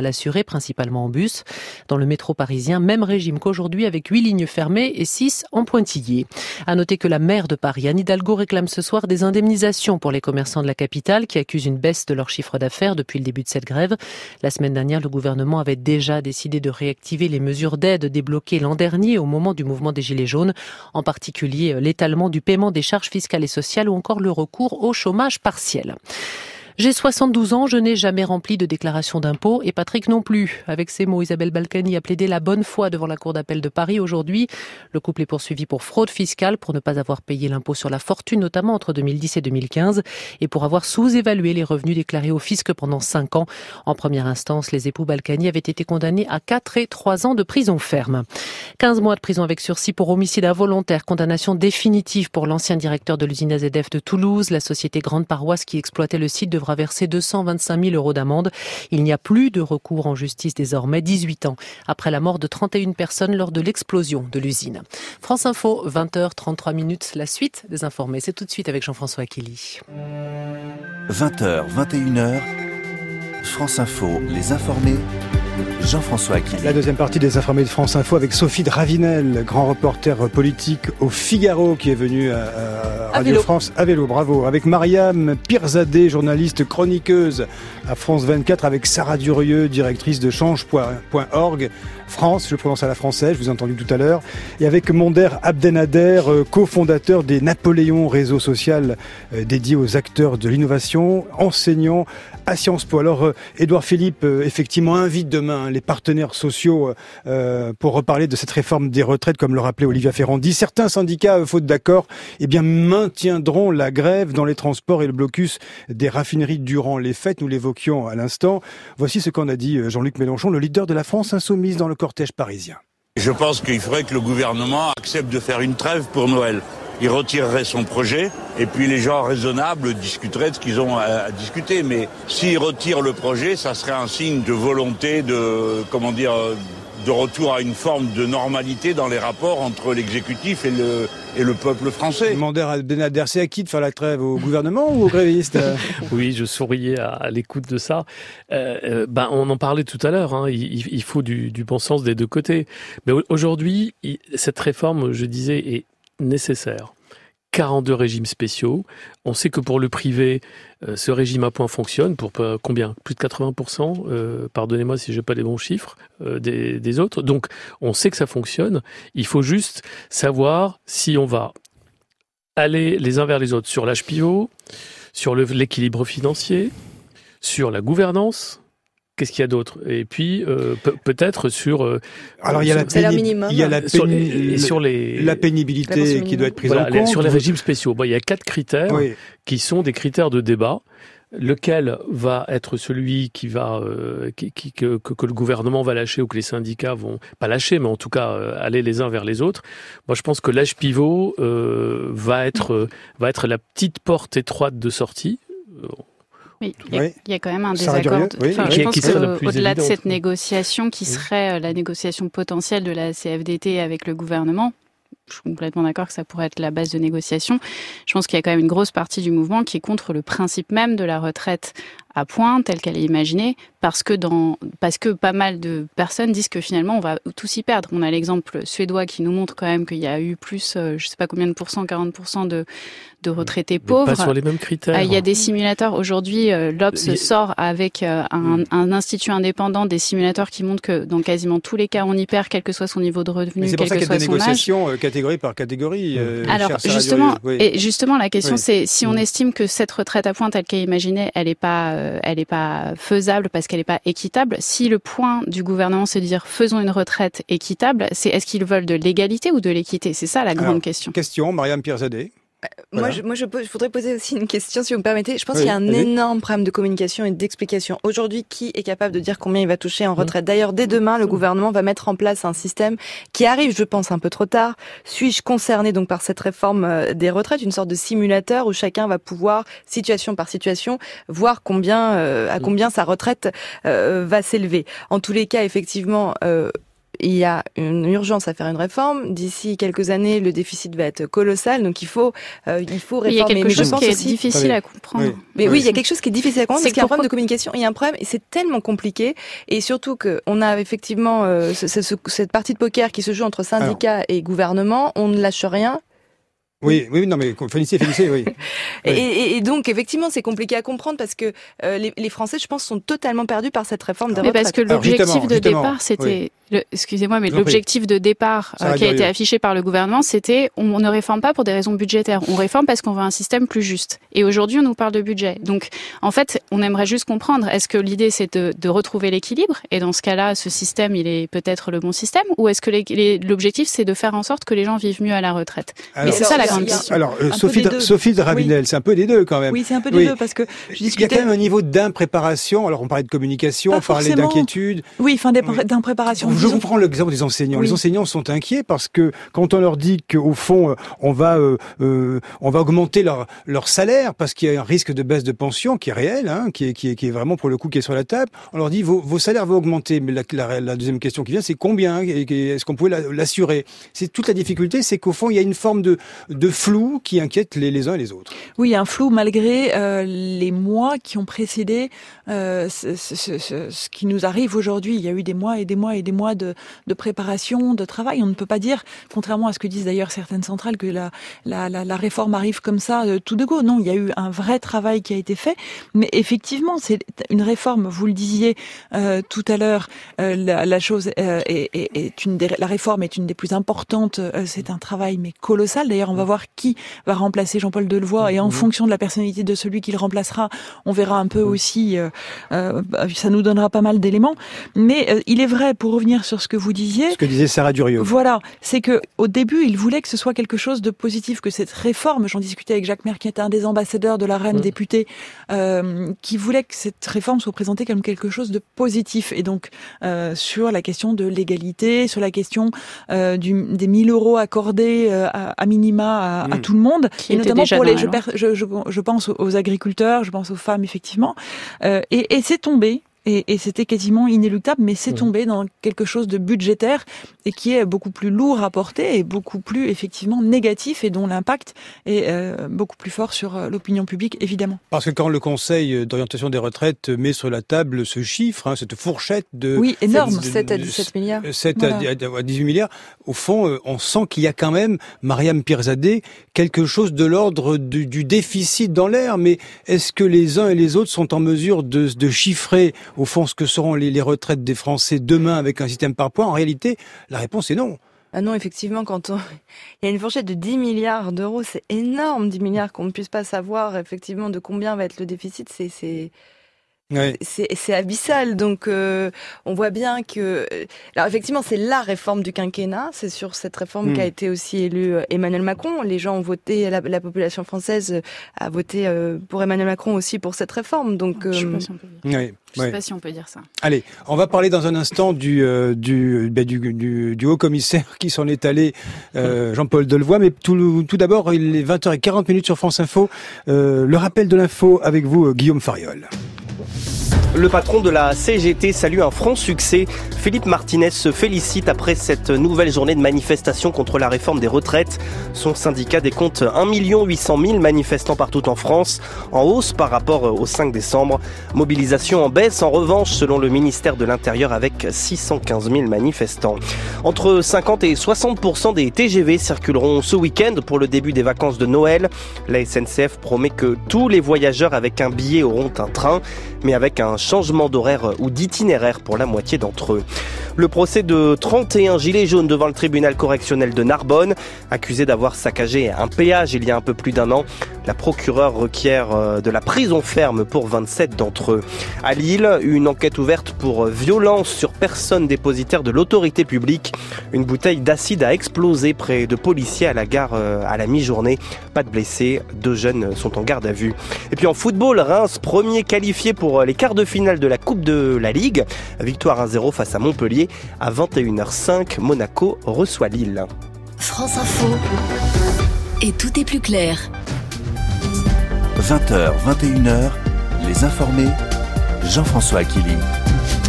mal assurés, principalement en bus. Dans le métro parisien, même régime qu'aujourd'hui avec huit lignes fermées et six en pointillés. À noter que la maire de Paris, Anne Hidalgo, réclame ce soir des indemnisations pour les commerçants de la capitale qui accusent une baisse de leur chiffre d'affaires depuis le début de cette grève. La semaine dernière, le gouvernement avait déjà décidé de réactiver les mesures d'aide débloquées l'an dernier au moment du mouvement des Gilets jaunes, en particulier l'étalement du paiement des charges fiscales et sociales ou encore le recours au chômage partiel. J'ai soixante-douze ans, je n'ai jamais rempli de déclaration d'impôt et Patrick non plus. Avec ces mots, Isabelle Balkany a plaidé la bonne foi devant la Cour d'appel de Paris aujourd'hui. Le couple est poursuivi pour fraude fiscale, pour ne pas avoir payé l'impôt sur la fortune, notamment entre deux mille dix et deux mille quinze, et pour avoir sous-évalué les revenus déclarés au fisc pendant cinq ans. En première instance, les époux Balkany avaient été condamnés à quatre et trois ans de prison ferme. quinze mois de prison avec sursis pour homicide involontaire, condamnation définitive pour l'ancien directeur de l'usine A Z F de Toulouse. La société Grande Paroisse qui exploitait le site devra verser deux cent vingt-cinq mille euros d'amende. Il n'y a plus de recours en justice désormais, dix-huit ans après la mort de trente et une personnes lors de l'explosion de l'usine. France Info, vingt heures trente-trois minutes, la suite des informés. C'est tout de suite avec Jean-François Akili. vingt heures, vingt et une heures, France Info, les informés. Jean-François Akili. La deuxième partie des informés de France Info avec Sophie Dravinel, grand reporter politique au Figaro, qui est venu à, à Radio à France à vélo, bravo. Avec Mariam Pirzadeh, journaliste chroniqueuse à France vingt-quatre, avec Sarah Durieux, directrice de change point org France, je prononce à la française, je vous ai entendu tout à l'heure, et avec Monder Abdenader, cofondateur des Napoléons, réseau social dédié aux acteurs de l'innovation, enseignant à Sciences Po. Alors, Édouard Philippe, effectivement, invite demain les partenaires sociaux euh, pour reparler de cette réforme des retraites, comme le rappelait Olivia Ferrandi. Certains syndicats, faute d'accord, eh bien, maintiendront la grève dans les transports et le blocus des raffineries durant les fêtes. Nous l'évoquions à l'instant. Voici ce qu'en a dit Jean-Luc Mélenchon, le leader de la France insoumise dans le cortège parisien. Je pense qu'il faudrait que le gouvernement accepte de faire une trêve pour Noël. Il retirerait son projet et puis les gens raisonnables discuteraient de ce qu'ils ont à, à discuter. Mais s'il retire le projet, ça serait un signe de volonté de, comment dire, de retour à une forme de normalité dans les rapports entre l'exécutif et le, et le peuple français. Demander à Benader, c'est à qui de faire la trêve, au gouvernement ou aux grévistes? Oui, je souriais à, à l'écoute de ça. Euh, euh, ben, on en parlait tout à l'heure, hein, il, il faut du, du bon sens des deux côtés. Mais aujourd'hui, il, cette réforme, je disais, est nécessaire. quarante-deux régimes spéciaux. On sait que pour le privé, euh, ce régime à points fonctionne pour euh, combien? Plus de quatre-vingts pour cent, euh, pardonnez-moi si je n'ai pas les bons chiffres, euh, des, des autres. Donc, on sait que ça fonctionne. Il faut juste savoir si on va aller les uns vers les autres sur l'âge pivot, sur le, l'équilibre financier, sur la gouvernance. Qu'est-ce qu'il y a d'autre? Et puis euh, pe- peut-être sur. Euh, Alors il y a la, pénib- il y a la, péni- sur les, sur les la pénibilité qui doit être prise voilà, en compte. Les, sur les régimes spéciaux, bon, il y a quatre critères oui. qui sont des critères de débat. Lequel va être celui qui va euh, qui, qui, que, que le gouvernement va lâcher ou que les syndicats vont pas lâcher, mais en tout cas euh, aller les uns vers les autres. Moi, je pense que l'âge pivot euh, va être euh, va être la petite porte étroite de sortie. Oui, il y, a, oui. il y a quand même un désaccord. Oui. Enfin, Qui, je pense qui qu'au-delà de cette négociation qui serait la négociation potentielle de la C F D T avec le gouvernement, je suis complètement d'accord que ça pourrait être la base de négociation. Je pense qu'il y a quand même une grosse partie du mouvement qui est contre le principe même de la retraite à points telle qu'elle est imaginée, parce que dans, parce que pas mal de personnes disent que finalement on va tous y perdre. On a l'exemple suédois qui nous montre quand même qu'il y a eu plus, euh, je sais pas combien de pourcents, quarante pour cent de, de retraités mais pauvres. Pas sur les mêmes critères. Euh, il y a des simulateurs. Aujourd'hui, euh, l'O B S a... sort avec euh, un, un institut indépendant des simulateurs qui montrent que dans quasiment tous les cas on y perd, quel que soit son niveau de revenu, quel que soit son âge. C'est pour ça qu'il y a des négociations euh, catégorie par catégorie. Euh, Alors justement, oui. et justement la question oui. c'est si on mmh. estime que cette retraite à points telle qu'elle est imaginée, elle est pas, euh, elle est pas faisable parce qu'elle n'est pas équitable. Si le point du gouvernement c'est de dire faisons une retraite équitable, c'est est-ce qu'ils veulent de l'égalité ou de l'équité? C'est ça la grande Alors, question. Question, Mariam Pirzadeh. Voilà. Moi, je, moi je, je voudrais poser aussi une question, si vous me permettez. Je pense oui, qu'il y a un oui. énorme problème de communication et d'explication. Aujourd'hui, qui est capable de dire combien il va toucher en retraite? D'ailleurs, dès demain, le gouvernement va mettre en place un système qui arrive, je pense, un peu trop tard. Suis-je concerné donc par cette réforme des retraites, une sorte de simulateur où chacun va pouvoir, situation par situation, voir combien, euh, à combien sa retraite euh, va s'élever. En tous les cas, effectivement. Euh, il y a une urgence à faire une réforme. D'ici quelques années, le déficit va être colossal, donc il faut, euh, il faut réformer. Il y a quelque mais chose je pense qui est aussi... difficile à comprendre. Oui. Mais oui, oui, il y a quelque chose qui est difficile à comprendre, C'est parce qu'il y a un pourquoi... problème de communication, il y a un problème, et c'est tellement compliqué, et surtout qu'on a effectivement euh, ce, ce, cette partie de poker qui se joue entre syndicats Alors... et gouvernement, on ne lâche rien. Oui, oui, non, mais Félicité, Félicité, oui. et, et, et donc, effectivement, c'est compliqué à comprendre parce que euh, les, les Français, je pense, sont totalement perdus par cette réforme des mais retraites. Parce que l'objectif de départ, c'était... Oui. Le, excusez-moi, mais l'objectif de départ euh, qui a été affiché par le gouvernement, c'était on, on ne réforme pas pour des raisons budgétaires, on réforme parce qu'on veut un système plus juste. Et aujourd'hui, on nous parle de budget. Donc, en fait, on aimerait juste comprendre, est-ce que l'idée, c'est de, de retrouver l'équilibre? Et dans ce cas-là, ce système, il est peut-être le bon système? Ou est-ce que les, les, l'objectif, c'est de faire en sorte que les gens vivent mieux à la retraite? Alors, mais c'est ça la grande question. Alors, euh, Sophie, de, Sophie de Ravinel, oui. c'est un peu des deux quand même. Oui, c'est un peu des oui. deux parce que je discutais... Il y a quand même un niveau d'impréparation. Alors, on parlait de communication, pas on parlait forcément... d'inquiétude. Oui, enfin, d'impréparation. Je vous prends l'exemple des enseignants. Oui. Les enseignants sont inquiets parce que quand on leur dit qu'au fond, on va, euh, euh, on va augmenter leur, leur salaire parce qu'il y a un risque de baisse de pension qui est réel, hein, qui est, qui est, qui est vraiment pour le coup qui est sur la table, on leur dit vos, vos salaires vont augmenter. Mais la, la, la deuxième question qui vient, c'est combien? Est-ce qu'on pouvait l'assurer? C'est toute la difficulté, c'est qu'au fond, il y a une forme de, de flou qui inquiète les, les uns et les autres. Oui, un flou malgré euh, les mois qui ont précédé euh, ce, ce, ce, ce qui nous arrive aujourd'hui. Il y a eu des mois et des mois et des mois de, de préparation, de travail. On ne peut pas dire, contrairement à ce que disent d'ailleurs certaines centrales, que la, la, la, la réforme arrive comme ça, euh, tout de go. Non, il y a eu un vrai travail qui a été fait. Mais effectivement, c'est une réforme, vous le disiez euh, tout à l'heure, euh, la, la chose euh, est, est, est une des, la réforme est une des plus importantes. Euh, c'est un travail mais colossal. D'ailleurs, on va voir qui va remplacer Jean-Paul Delevoye et en mmh. fonction de la personnalité de celui qui le remplacera, on verra un peu mmh. aussi, euh, euh, ça nous donnera pas mal d'éléments. Mais euh, il est vrai, pour revenir sur ce que vous disiez... Ce que disait Sarah Durieux. Voilà, c'est que au début, il voulait que ce soit quelque chose de positif, que cette réforme, j'en discutais avec Jacques Maire, qui était un des ambassadeurs de la reine mmh. députée, euh, qui voulait que cette réforme soit présentée comme quelque chose de positif. Et donc, euh, sur la question de l'égalité, sur la question euh, du, des mille euros accordés euh, à, à minima à, mmh. à tout le monde, qui et notamment pour les, je, je, je, je pense aux agriculteurs, je pense aux femmes, effectivement. Euh, et, et c'est tombé. Et, et c'était quasiment inéluctable, mais c'est tombé dans quelque chose de budgétaire et qui est beaucoup plus lourd à porter et beaucoup plus effectivement négatif et dont l'impact est euh, beaucoup plus fort sur euh, l'opinion publique, évidemment. Parce que quand le Conseil d'orientation des retraites met sur la table ce chiffre, hein, cette fourchette de... Oui, énorme, sept à dix-sept milliards. sept voilà. à dix-huit milliards. Au fond, on sent qu'il y a quand même, Mariam Pirzadeh, quelque chose de l'ordre du, du déficit dans l'air. Mais est-ce que les uns et les autres sont en mesure de, de chiffrer au fond ce que seront les, les retraites des Français demain avec un système par points? En réalité, la réponse est non. Ah non, effectivement, quand on... il y a une fourchette de dix milliards d'euros, c'est énorme, dix milliards, qu'on ne puisse pas savoir effectivement de combien va être le déficit, c'est... c'est... Oui. C'est, c'est abyssal, donc euh, on voit bien que... Alors effectivement, c'est la réforme du quinquennat, c'est sur cette réforme mmh. qu'a été aussi élu Emmanuel Macron. Les gens ont voté, la, la population française a voté euh, pour Emmanuel Macron aussi pour cette réforme, donc... Euh... Je sais pas si on peut dire. Oui. Je sais ouais. pas si on peut dire ça. Allez, on va parler dans un instant du euh, du, bah, du, du du haut commissaire qui s'en est allé, euh, Jean-Paul Delevoye. Mais tout, tout d'abord, il est vingt heures quarante sur France Info. Euh, le rappel de l'info avec vous, Guillaume Fariol. Le patron de la C G T salue un franc succès. Philippe Martinez se félicite après cette nouvelle journée de manifestation contre la réforme des retraites. Son syndicat décompte un million huit cent mille manifestants partout en France, en hausse par rapport au cinq décembre. Mobilisation en baisse en revanche selon le ministère de l'Intérieur avec six cent quinze mille manifestants. Entre cinquante et soixante pour cent des T G V circuleront ce week-end pour le début des vacances de Noël. La S N C F promet que tous les voyageurs avec un billet auront un train, mais avec un changement d'horaire ou d'itinéraire pour la moitié d'entre eux. Le procès de trente et un gilets jaunes devant le tribunal correctionnel de Narbonne, accusés d'avoir saccagé un péage il y a un peu plus d'un an. La procureure requiert de la prison ferme pour vingt-sept d'entre eux. À Lille, une enquête ouverte pour violence sur personne dépositaire de l'autorité publique. Une bouteille d'acide a explosé près de policiers à la gare à la mi-journée. Pas de blessés, deux jeunes sont en garde à vue. Et puis en football, Reims, premier qualifié pour les quarts de finale de la Coupe de la Ligue. Victoire un zéro face à Montpellier. À vingt et une heures cinq, Monaco reçoit Lille. France Info. Et tout est plus clair. vingt heures, vingt et une heures, les informés, Jean-François Akili.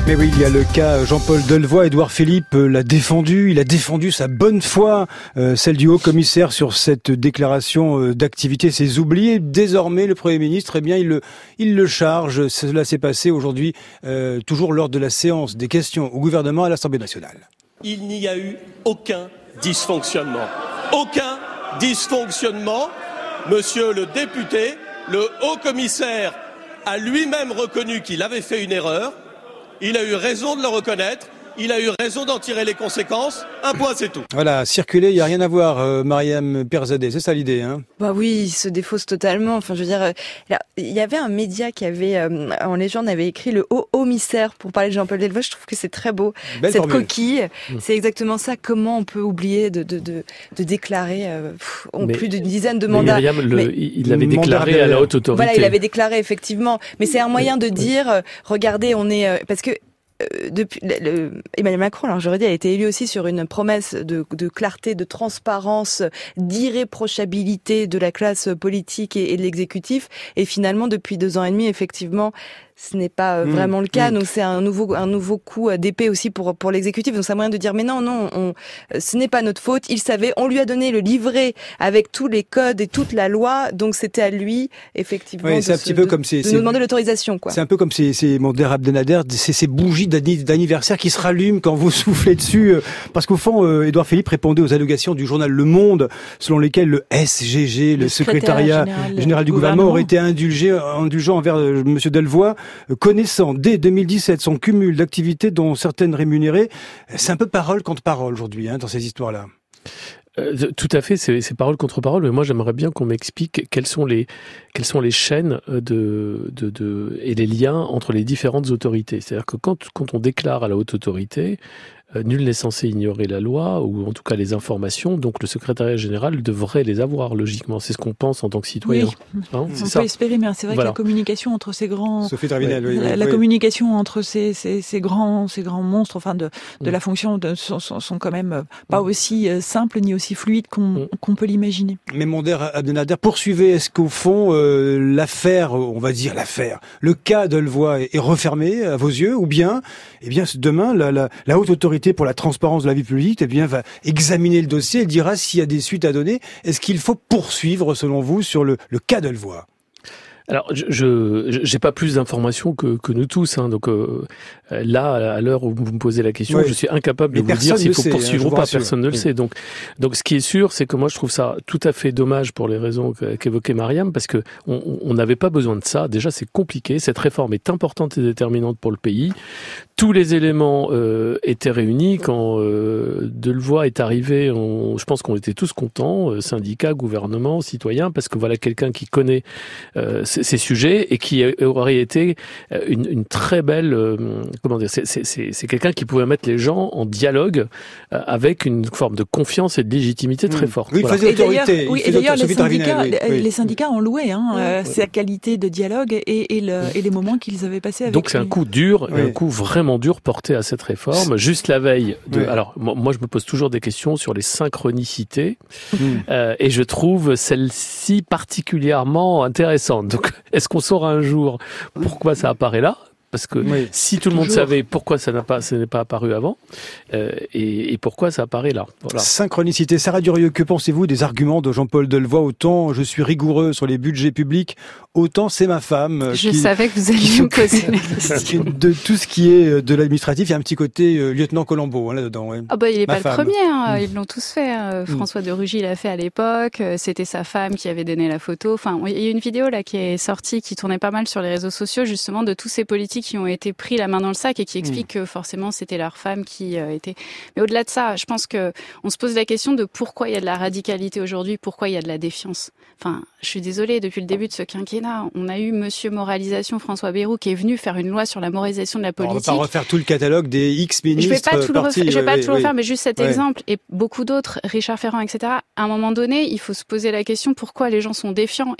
Mais oui, il y a le cas Jean-Paul Delevoye. Édouard Philippe l'a défendu. Il a défendu sa bonne foi, euh, celle du haut-commissaire sur cette déclaration d'activité. Ses oubliés. Désormais, le Premier ministre, eh bien, il le, il le charge. Cela s'est passé aujourd'hui, euh, toujours lors de la séance des questions au gouvernement à l'Assemblée nationale. Il n'y a eu aucun dysfonctionnement. Aucun dysfonctionnement. Monsieur le député, le haut-commissaire a lui-même reconnu qu'il avait fait une erreur. Il a eu raison de le reconnaître. Il a eu raison d'en tirer les conséquences. Un point, c'est tout. Voilà, circuler, il n'y a rien à voir, euh, Mariam Perzadeh. C'est ça l'idée, hein? Bah oui, il se défausse totalement. Enfin, je veux dire, euh, là, il y avait un média qui avait, euh, en légende, avait écrit le haut-commissaire pour parler de Jean-Paul Delevoye. Je trouve que c'est très beau. Belle Cette formule. Coquille, mmh. c'est exactement ça. Comment on peut oublier de, de, de, de déclarer euh, pff, mais, plus d'une dizaine de mandats. Myriam, le, mais, il l'avait déclaré à la haute autorité. Voilà, il l'avait déclaré, effectivement. Mais c'est un moyen de dire, euh, regardez, on est... Euh, parce que Euh, depuis le, le, Emmanuel Macron, alors j'aurais dit, a été élu aussi sur une promesse de, de clarté, de transparence, d'irréprochabilité de la classe politique et, et de l'exécutif. Et finalement, depuis deux ans et demi, effectivement, ce n'est pas mmh, vraiment le cas. Mmh. Donc c'est un nouveau un nouveau coup d'épée aussi pour pour l'exécutif. Donc c'est un moyen de dire mais non non, on, ce n'est pas notre faute. Il savait, on lui a donné le livret avec tous les codes et toute la loi. Donc c'était à lui effectivement oui, de, c'est un se, petit peu de, comme ces, de nous demander l'autorisation quoi. C'est un peu comme ces ces Mondaire Abdenader, c'est ces bougies d'anniversaire qui se rallument quand vous soufflez dessus. Parce qu'au fond, euh, Édouard Philippe répondait aux allégations du journal Le Monde, selon lesquelles le S G G, le, le secrétariat général, général du gouvernement, gouvernement, aurait été indulgé, indulgent envers euh, Monsieur Delevoye, euh, connaissant dès deux mille dix-sept son cumul d'activités dont certaines rémunérées. C'est un peu parole contre parole aujourd'hui hein, dans ces histoires-là. Euh, tout à fait, c'est, c'est parole contre parole, mais moi j'aimerais bien qu'on m'explique quelles sont les, quelles sont les chaînes de, de, de, et les liens entre les différentes autorités. C'est-à-dire que quand, quand on déclare à la haute autorité, euh, nul n'est censé ignorer la loi, ou en tout cas les informations, donc le secrétariat général devrait les avoir, logiquement. C'est ce qu'on pense en tant que citoyen. Oui, hein, on peut espérer, mais c'est vrai voilà. que la communication entre ces grands... Sophie Dravinel, oui, la, oui, la oui. communication entre ces, ces, ces, grands, ces grands monstres, enfin de, de mm. la fonction, de, sont, sont quand même pas mm. aussi simples ni aussi fluides qu'on, mm. qu'on peut l'imaginer. Mais Mondaire Abdenader, poursuivez, est-ce qu'au fond, euh, l'affaire, on va dire l'affaire, le cas Delevoye est, est refermé à vos yeux, ou bien, eh bien demain, la, la, la haute autorité pour la transparence de la vie publique, eh bien, va examiner le dossier et dira s'il y a des suites à donner. Est-ce qu'il faut poursuivre, selon vous, sur le, le cas Delevoye? Alors, je, je j'ai pas plus d'informations que, que nous tous. Hein, donc euh, là, à l'heure où vous me posez la question, oui. je suis incapable de Mais vous dire s'il faut sait, poursuivre hein, ou pas. Rassure. Personne ne le oui. sait. Donc, donc, ce qui est sûr, c'est que moi, je trouve ça tout à fait dommage pour les raisons qu'évoquait Mariam, parce que on n'avait pas besoin de ça. Déjà, c'est compliqué. Cette réforme est importante et déterminante pour le pays. Tous les éléments euh, étaient réunis quand euh, Delevoye est arrivé. On, je pense qu'on était tous contents, euh, syndicats, gouvernement, citoyens, parce que voilà quelqu'un qui connaît euh, ces sujets et qui aurait été une, une très belle, euh, comment dire, c'est, c'est, c'est, c'est quelqu'un qui pouvait mettre les gens en dialogue euh, avec une forme de confiance et de légitimité très forte. Oui, il voilà. faisait autorité. Oui, et d'ailleurs, les syndicats, oui, oui. les syndicats ont loué hein, oui, euh, oui. sa qualité de dialogue et, et, le, et les moments qu'ils avaient passés avec Donc c'est lui. un coup dur, oui. un coup vraiment dur porté à cette réforme. Juste la veille de, oui. alors moi je me pose toujours des questions sur les synchronicités mm. euh, et je trouve celle-ci particulièrement intéressante. Donc est-ce qu'on saura un jour pourquoi ça apparaît là? Parce que oui, si tout le monde toujours. savait pourquoi ça n'a pas, ça n'est pas apparu avant, euh, et, et pourquoi ça apparaît là. Voilà. Synchronicité. Sarah Durieux, que pensez-vous des arguments de Jean-Paul Delevoye? Autant je suis rigoureux sur les budgets publics, autant c'est ma femme. Je qui, savais que vous alliez me poser la question. De tout ce qui est de l'administratif, il y a un petit côté euh, lieutenant Colombo hein, là-dedans. Ouais. Ah bah il n'est pas femme. le premier, hein. Ils l'ont tous fait. Hein. Mm. François de Rugy l'a fait à l'époque. C'était sa femme qui avait donné la photo. Enfin, il y a une vidéo là qui est sortie, qui tournait pas mal sur les réseaux sociaux, justement de tous ces politiques qui ont été pris la main dans le sac et qui expliquent mmh. que forcément c'était leur femme qui euh, était. Mais au-delà de ça, je pense que on se pose la question de pourquoi il y a de la radicalité aujourd'hui, pourquoi il y a de la défiance. Enfin, je suis désolée, depuis le début de ce quinquennat, on a eu Monsieur Moralisation François Bayrou qui est venu faire une loi sur la moralisation de la politique. Alors, on va pas refaire tout le catalogue des X ministres. Je vais pas tout le refaire, je vais pas oui, tout le refaire, oui. mais juste cet ouais. exemple et beaucoup d'autres, Richard Ferrand, et cetera. À un moment donné, il faut se poser la question pourquoi les gens sont défiants et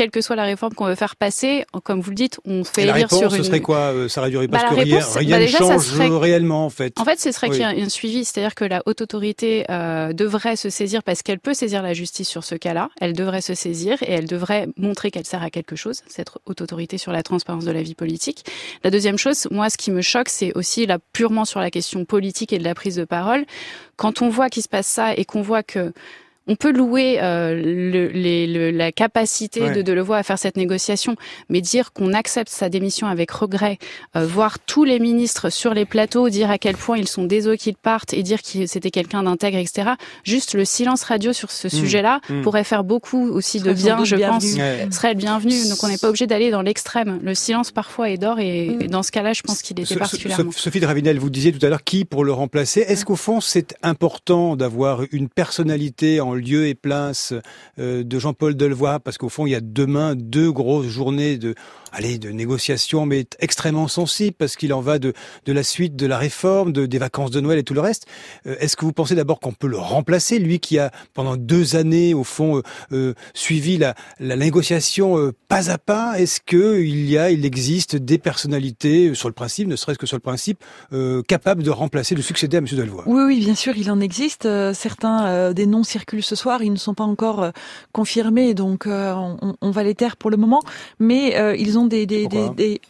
quelle que soit la réforme qu'on veut faire passer, comme vous le dites, on fait Et la élire réponse, sur ce une... serait quoi, euh, Sarah Dury? Parce bah, que réponse, rien, rien bah, ne déjà, change serait... réellement, en fait. En fait, ce serait oui. qu'il y ait un suivi, c'est-à-dire que la haute autorité euh, devrait se saisir, parce qu'elle peut saisir la justice sur ce cas-là, elle devrait se saisir et elle devrait montrer qu'elle sert à quelque chose, cette haute autorité sur la transparence de la vie politique. La deuxième chose, moi, ce qui me choque, c'est aussi là purement sur la question politique et de la prise de parole. Quand on voit qu'il se passe ça et qu'on voit que on peut louer euh, le, les, le, la capacité ouais. de Delevoye à faire cette négociation, mais dire qu'on accepte sa démission avec regret, euh, voir tous les ministres sur les plateaux dire à quel point ils sont désolés qu'ils partent et dire que c'était quelqu'un d'intègre, et cetera. Juste le silence radio sur ce mmh. sujet-là mmh. pourrait faire beaucoup aussi de bien, je pense, ouais. serait le bienvenu. Donc on n'est pas obligé d'aller dans l'extrême. Le silence parfois est d'or et, mmh. et dans ce cas-là, je pense qu'il était particulièrement. Sophie de Ravenel, vous disiez tout à l'heure qui pour le remplacer. Est-ce qu'au fond c'est important d'avoir une personnalité en lieu et place euh, de Jean-Paul Delevoye, parce qu'au fond il y a demain deux grosses journées de, allez, de négociations, mais extrêmement sensibles, parce qu'il en va de, de la suite de la réforme, de, des vacances de Noël et tout le reste. Euh, est-ce que vous pensez d'abord qu'on peut le remplacer, lui qui a pendant deux années au fond euh, euh, suivi la, la négociation euh, pas à pas? Est-ce que il y a, il existe des personnalités sur le principe, ne serait-ce que sur le principe, euh, capables de remplacer, de succéder à M. Delevoye? Oui, oui, bien sûr, il en existe. Euh, certains euh, des noms circulent ce soir. Ils ne sont pas encore euh, confirmés, donc euh, on, on va les taire pour le moment. Mais euh, ils ont des... des, des, des...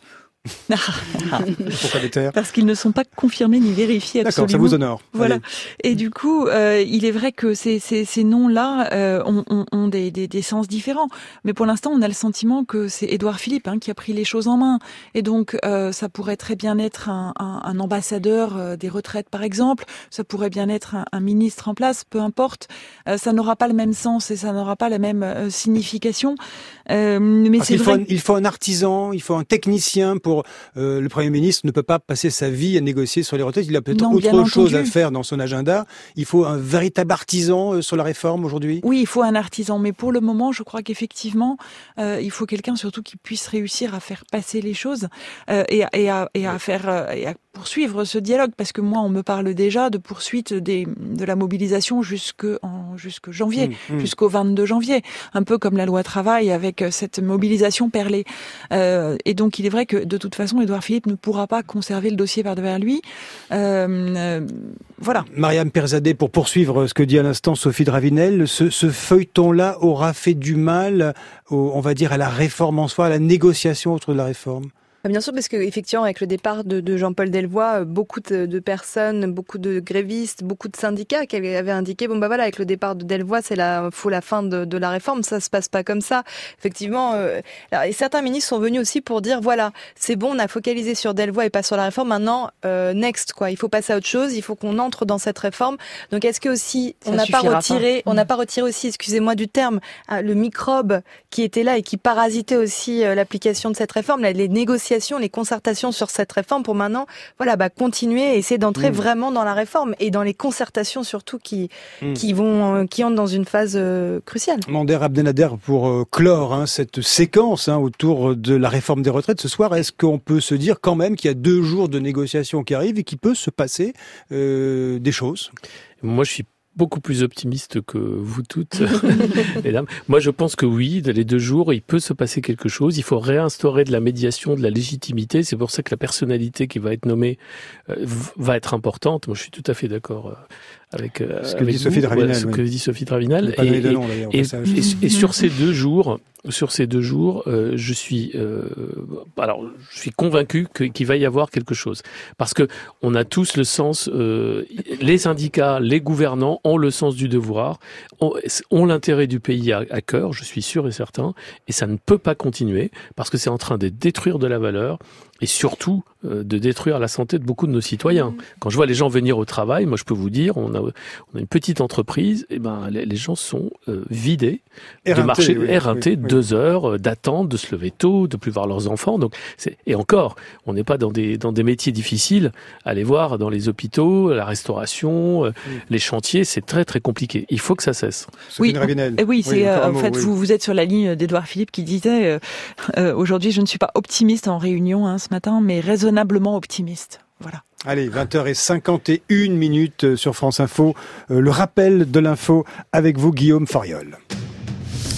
Pourquoi les taire? Parce qu'ils ne sont pas confirmés ni vérifiés absolument. D'accord, ça vous honore. Voilà. Allez. Et du coup, euh, il est vrai que ces, ces, ces noms-là euh, ont, ont, ont des, des, des sens différents. Mais pour l'instant, on a le sentiment que c'est Édouard Philippe hein, qui a pris les choses en main. Et donc, euh, ça pourrait très bien être un, un, un ambassadeur euh, des retraites, par exemple. Ça pourrait bien être un, un ministre en place, peu importe. Euh, ça n'aura pas le même sens et ça n'aura pas la même euh, signification. Euh, mais Parce c'est il, vrai... faut un, il faut un artisan, il faut un technicien pour... Euh, le Premier ministre ne peut pas passer sa vie à négocier sur les retraites. Il a peut-être non, autre chose entendu. à faire dans son agenda. Il faut un véritable artisan euh, sur la réforme aujourd'hui. Oui, il faut un artisan. Mais pour le moment, je crois qu'effectivement, euh, il faut quelqu'un surtout qui puisse réussir à faire passer les choses euh, et, et, à, et à faire euh, et à poursuivre ce dialogue. Parce que moi, on me parle déjà de poursuite des, de la mobilisation jusque en jusque janvier, mmh, mmh. jusqu'au vingt-deux janvier, un peu comme la loi travail avec cette mobilisation perlée. Euh, et donc, il est vrai que de toute façon, Édouard Philippe ne pourra pas conserver le dossier par devers lui. Euh, euh, voilà. Mariam Perzadeh, pour poursuivre ce que dit à l'instant Sophie de Ravenel, ce, ce feuilleton-là aura fait du mal, au, on va dire, à la réforme en soi, à la négociation autour de la réforme? Bien sûr, parce que effectivement, avec le départ de, de Jean-Paul Delevoye, beaucoup de, de personnes, beaucoup de grévistes, beaucoup de syndicats qui avaient indiqué, bon bah voilà, avec le départ de Delevoye, c'est la, faut la fin de, de la réforme, ça se passe pas comme ça. Effectivement, euh, alors, et certains ministres sont venus aussi pour dire, voilà, c'est bon, on a focalisé sur Delevoye et pas sur la réforme. Maintenant, euh, next, quoi, il faut passer à autre chose, il faut qu'on entre dans cette réforme. Donc, est-ce que aussi, on n'a pas retiré, pas. on n'a pas retiré aussi, excusez-moi du terme, le microbe qui était là et qui parasitait aussi euh, l'application de cette réforme, là, les négociations, les concertations sur cette réforme pour maintenant, voilà, bah, continuer et essayer d'entrer mmh. vraiment dans la réforme et dans les concertations surtout qui, mmh. qui vont, euh, qui entrent dans une phase euh, cruciale. Mander Abdelnader, pour euh, clore hein, cette séquence hein, autour de la réforme des retraites ce soir, est-ce qu'on peut se dire quand même qu'il y a deux jours de négociations qui arrivent et qu'il peut se passer euh, des choses? Moi, je suis beaucoup plus optimiste que vous toutes, mesdames. Moi, je pense que oui, dans les deux jours, il peut se passer quelque chose. Il faut réinstaurer de la médiation, de la légitimité. C'est pour ça que la personnalité qui va être nommée euh, va être importante. Moi, je suis tout à fait d'accord euh, avec, euh, ce que avec dit Sophie de Ravenel. Voilà, ce oui. que dit Sophie de Ravenel. Et, et, nom, et, et, et, et sur ces deux jours, sur ces deux jours, euh, je suis, euh, alors, je suis convaincu que, qu'il va y avoir quelque chose, parce que on a tous le sens, euh, les syndicats, les gouvernants ont le sens du devoir, ont, ont l'intérêt du pays à, à cœur, je suis sûr et certain, et ça ne peut pas continuer parce que c'est en train de détruire de la valeur. Et surtout euh, de détruire la santé de beaucoup de nos citoyens. Mmh. Quand je vois les gens venir au travail, moi je peux vous dire, on a, on a une petite entreprise, et ben les, les gens sont euh, vidés éreintés, de marcher, oui, éreintés, oui, oui. deux heures euh, d'attente, de se lever tôt, de plus voir leurs enfants. Donc c'est, et encore, on n'est pas dans des dans des métiers difficiles. Allez voir dans les hôpitaux, la restauration, euh, mmh. les chantiers, c'est très très compliqué. Il faut que ça cesse. Oui, oui, oui, c'est oui, euh, en fait oui. vous vous êtes sur la ligne d'Édouard Philippe qui disait euh, euh, aujourd'hui je ne suis pas optimiste en réunion. Hein, matin, mais raisonnablement optimiste. Voilà. Allez, vingt heures cinquante et une minutes sur France Info. Euh, le rappel de l'info avec vous, Guillaume Fariol.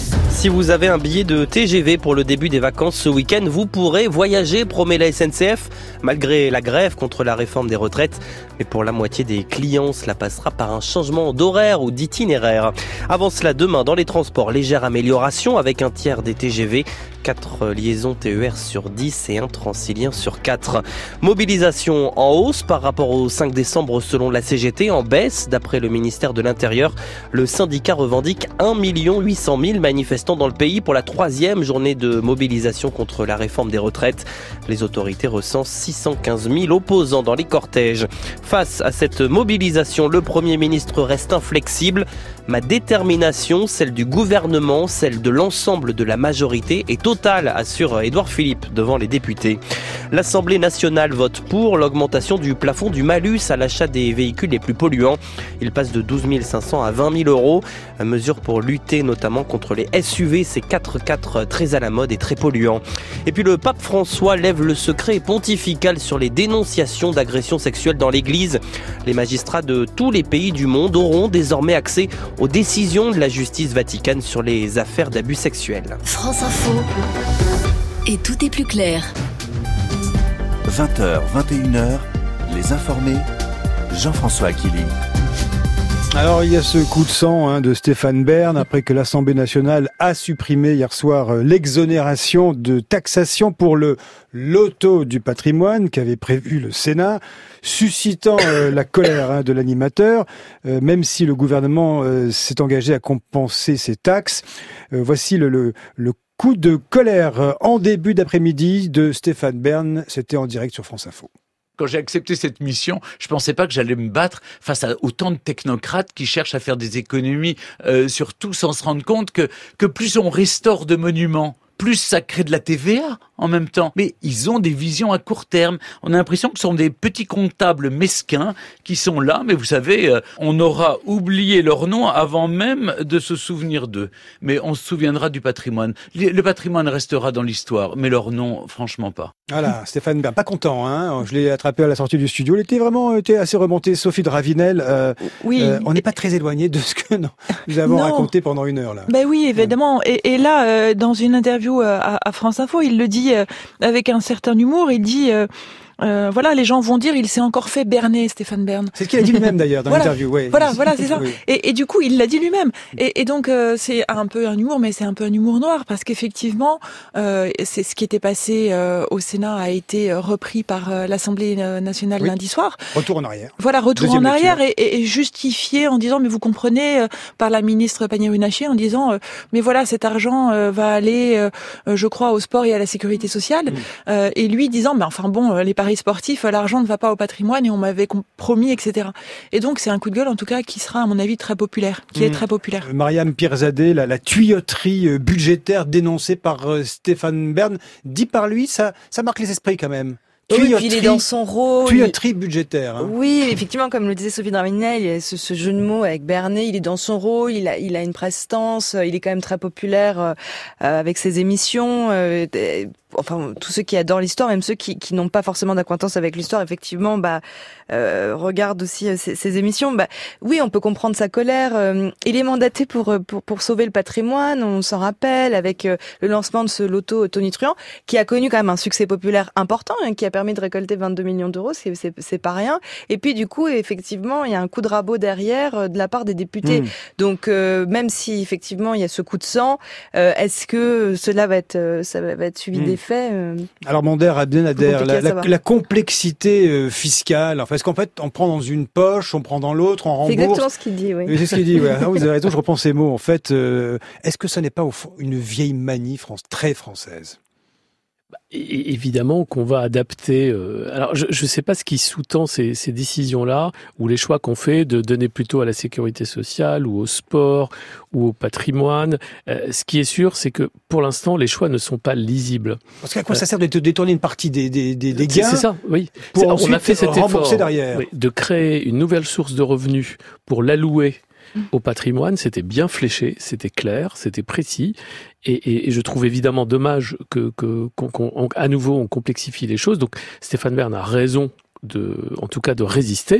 Si vous avez un billet de T G V pour le début des vacances ce week-end, vous pourrez voyager, promet la S N C F, malgré la grève contre la réforme des retraites. Mais pour la moitié des clients, cela passera par un changement d'horaire ou d'itinéraire. Avant cela, demain, dans les transports, légère amélioration avec un tiers des T G V, quatre liaisons T E R sur dix et un Transilien sur quatre. Mobilisation en hausse par rapport au cinq décembre selon la C G T, en baisse d'après le ministère de l'Intérieur. Le syndicat revendique un million huit cent mille manifestants dans le pays pour la troisième journée de mobilisation contre la réforme des retraites. Les autorités recensent six cent quinze mille opposants dans les cortèges. Face à cette mobilisation, le Premier ministre reste inflexible. Ma détermination, celle du gouvernement, celle de l'ensemble de la majorité est totale, assure Édouard Philippe devant les députés. L'Assemblée nationale vote pour l'augmentation du plafond du malus à l'achat des véhicules les plus polluants. Il passe de douze mille cinq cents à vingt mille euros. Mesure pour lutter notamment contre les S U V, ces quatre-quatre très à la mode et très polluants. Et puis le pape François lève le secret pontifical sur les dénonciations d'agressions sexuelles dans l'Église. Les magistrats de tous les pays du monde auront désormais accès aux décisions de la justice vaticane sur les affaires d'abus sexuels. France Info. Et tout est plus clair. vingt heures, vingt et une heures, les informés, Jean-François Aquili. Alors il y a ce coup de sang hein, de Stéphane Bern après que l'Assemblée nationale a supprimé hier soir euh, l'exonération de taxation pour le loto du patrimoine qu'avait prévu le Sénat, suscitant euh, la colère hein, de l'animateur, euh, même si le gouvernement euh, s'est engagé à compenser ces taxes. Euh, voici le, le, le coup de colère en début d'après-midi de Stéphane Bern, c'était en direct sur France Info. Quand j'ai accepté cette mission, je pensais pas que j'allais me battre face à autant de technocrates qui cherchent à faire des économies, euh, surtout sans se rendre compte que, que plus on restaure de monuments, plus ça crée de la T V A en même temps. Mais ils ont des visions à court terme. On a l'impression que ce sont des petits comptables mesquins qui sont là, mais vous savez, euh, on aura oublié leur nom avant même de se souvenir d'eux. Mais on se souviendra du patrimoine. Le patrimoine restera dans l'histoire, mais leur nom, franchement pas. Voilà, Stéphane Bern, pas content, hein. Je l'ai attrapé à la sortie du studio. Il était vraiment était assez remonté. Sophie de Ravinel, euh, oui. euh, on n'est pas très éloigné de ce que non, nous avons non. raconté pendant une heure là. Ben oui, évidemment. Et, et là, euh, dans une interview à, à France Info, il le dit euh, avec un certain humour. Il dit. Euh, Euh, voilà, les gens vont dire il s'est encore fait berner, Stéphane Bern. C'est ce qu'il a dit lui-même d'ailleurs dans voilà, l'interview. Oui. Voilà, voilà, c'est ça. Oui. Et, et du coup, il l'a dit lui-même. Et, et donc, euh, c'est un peu un humour, mais c'est un peu un humour noir parce qu'effectivement, euh, c'est ce qui était passé euh, au Sénat a été repris par euh, l'Assemblée nationale oui. lundi soir. Retour en arrière. Voilà, retour Deuxième en arrière et, et, et justifié en disant mais vous comprenez euh, par la ministre Pannier-Runacher en disant euh, mais voilà cet argent euh, va aller, euh, je crois, au sport et à la sécurité sociale. Mmh. Euh, et lui disant mais enfin bon, les paris sportifs, l'argent ne va pas au patrimoine et on m'avait promis, et cetera. Et donc c'est un coup de gueule en tout cas qui sera à mon avis très populaire, qui mmh. est très populaire. Mariam Pirzadeh, la, la tuyauterie budgétaire dénoncée par euh, Stéphane Bern, dit par lui, ça, ça marque les esprits quand même. Oui, puis il est dans son rôle. Tuyauterie budgétaire. Hein. Oui, effectivement, comme le disait Sophie Dravinel, il y a ce, ce jeu de mots avec Bernet, il est dans son rôle, il a, il a une prestance, il est quand même très populaire euh, avec ses émissions. Euh, enfin, tous ceux qui adorent l'histoire, même ceux qui, qui n'ont pas forcément d'acquaintance avec l'histoire, effectivement, bah, euh, regardent aussi euh, ces, ces émissions. Bah, oui, on peut comprendre sa colère. Euh, il est mandaté pour, pour, pour sauver le patrimoine, on s'en rappelle, avec euh, le lancement de ce loto tonitruant, qui a connu quand même un succès populaire important, hein, qui a permis de récolter vingt-deux millions d'euros, c'est, c'est, c'est pas rien. Et puis, du coup, effectivement, il y a un coup de rabot derrière euh, de la part des députés. Mmh. Donc, euh, même si, effectivement, il y a ce coup de sang, euh, est-ce que cela va être, euh, ça va être suivi mmh. des faits? euh, Alors, Mander Abdenader, la, la, la complexité euh, fiscale, enfin, est-ce qu'en fait, on prend dans une poche, on prend dans l'autre, on rembourse? C'est exactement ce qu'il dit, oui. C'est ce qu'il dit, ouais. Ah, vous avez raison, je reprends ces mots. En fait, euh, est-ce que ça n'est pas au fond une vieille manie France, très française? Et évidemment qu'on va adapter. Euh, alors, je ne sais pas ce qui sous-tend ces, ces décisions-là, ou les choix qu'on fait de donner plutôt à la sécurité sociale, ou au sport, ou au patrimoine. Euh, ce qui est sûr, c'est que pour l'instant, les choix ne sont pas lisibles. Parce qu'à quoi euh, ça sert de détourner une partie des, des, des, des gains? C'est ça, oui. Pour on a fait cet effort derrière. Oui, de créer une nouvelle source de revenus pour l'allouer au patrimoine. C'était bien fléché, c'était clair, c'était précis. Et, et, et je trouve évidemment dommage que, que qu'on, qu'on, à nouveau on complexifie les choses. Donc Stéphane Bern a raison de, en tout cas, de résister.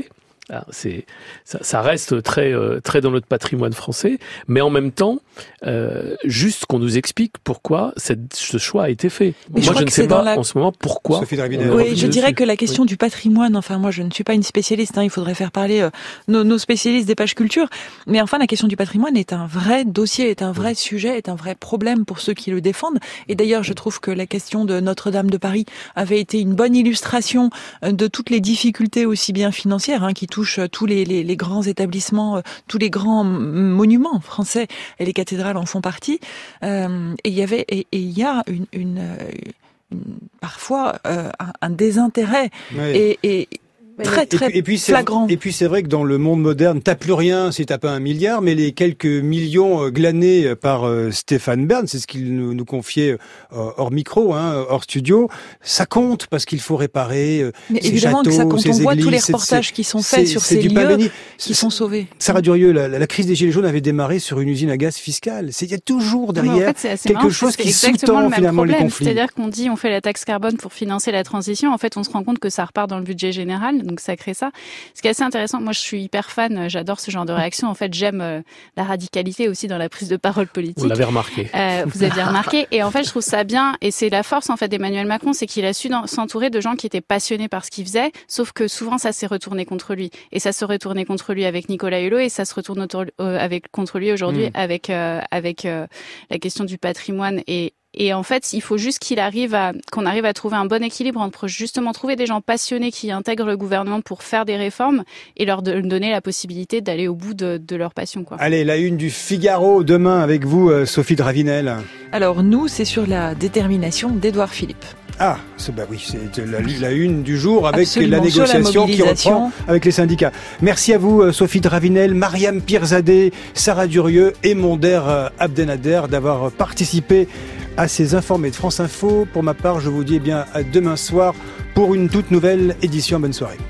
Ah, c'est, ça, ça reste très, euh, très dans notre patrimoine français, mais en même temps, euh, juste qu'on nous explique pourquoi cette, ce choix a été fait. Mais moi, je, je ne sais pas la... en ce moment pourquoi. Oui, je dirais que la question oui. du patrimoine, enfin moi je ne suis pas une spécialiste, hein, il faudrait faire parler euh, nos, nos spécialistes des pages culture, mais enfin la question du patrimoine est un vrai dossier, est un vrai oui. sujet, est un vrai problème pour ceux qui le défendent. Et d'ailleurs, je trouve que la question de Notre-Dame de Paris avait été une bonne illustration de toutes les difficultés aussi bien financières hein, qui touche tous les, les, les grands établissements, euh, tous les grands monuments français, et les cathédrales en font partie. Euh, et il y avait, et il y a une, une, une parfois euh, un, un désintérêt oui. et, et très très et puis, et puis flagrant. Et puis c'est vrai que dans le monde moderne, t'as plus rien si t'as pas un milliard, mais les quelques millions glanés par euh, Stéphane Bern, c'est ce qu'il nous, nous confiait euh, hors micro, hein, hors studio, ça compte parce qu'il faut réparer euh, mais ces évidemment châteaux, que ça compte. ces on voit églises, tous les reportages qui sont faits sur ces lieux qui sont sauvés. Sarah Durieux, la, la crise des Gilets jaunes avait démarré sur une usine à gaz fiscale. Il y a toujours derrière en fait, quelque marrant, chose qui sous-tend le finalement problème. les conflits. C'est-à-dire qu'on dit on fait la taxe carbone pour financer la transition. En fait, on se rend compte que ça repart dans le budget général, donc ça crée ça. Ce qui est assez intéressant, moi je suis hyper fan, j'adore ce genre de réaction. En fait, j'aime euh, la radicalité aussi dans la prise de parole politique. Vous l'avez remarqué. Euh, vous aviez remarqué. Et en fait, je trouve ça bien. Et c'est la force en fait d'Emmanuel Macron, c'est qu'il a su dans, s'entourer de gens qui étaient passionnés par ce qu'il faisait. Sauf que souvent, ça s'est retourné contre lui. Et ça se retournait contre lui avec Nicolas Hulot, et ça se retourne autour, euh, avec contre lui aujourd'hui mmh. avec euh, avec euh, la question du patrimoine. Et Et en fait, il faut juste qu'il arrive à, qu'on arrive à trouver un bon équilibre entre justement trouver des gens passionnés qui intègrent le gouvernement pour faire des réformes et leur donner la possibilité d'aller au bout de, de leur passion, quoi. Allez, la une du Figaro demain avec vous, Sophie Dravinel. Alors nous, c'est sur la détermination d'Édouard Philippe. Ah, c'est, bah oui, c'est la, la une du jour avec Absolument, la négociation la qui reprend avec les syndicats. Merci à vous, Sophie Dravinel, Mariam Pirzadeh, Sarah Durieux et Monder Abdenader d'avoir participé à ces informés de France Info. Pour ma part, je vous dis eh bien à demain soir pour une toute nouvelle édition. Bonne soirée.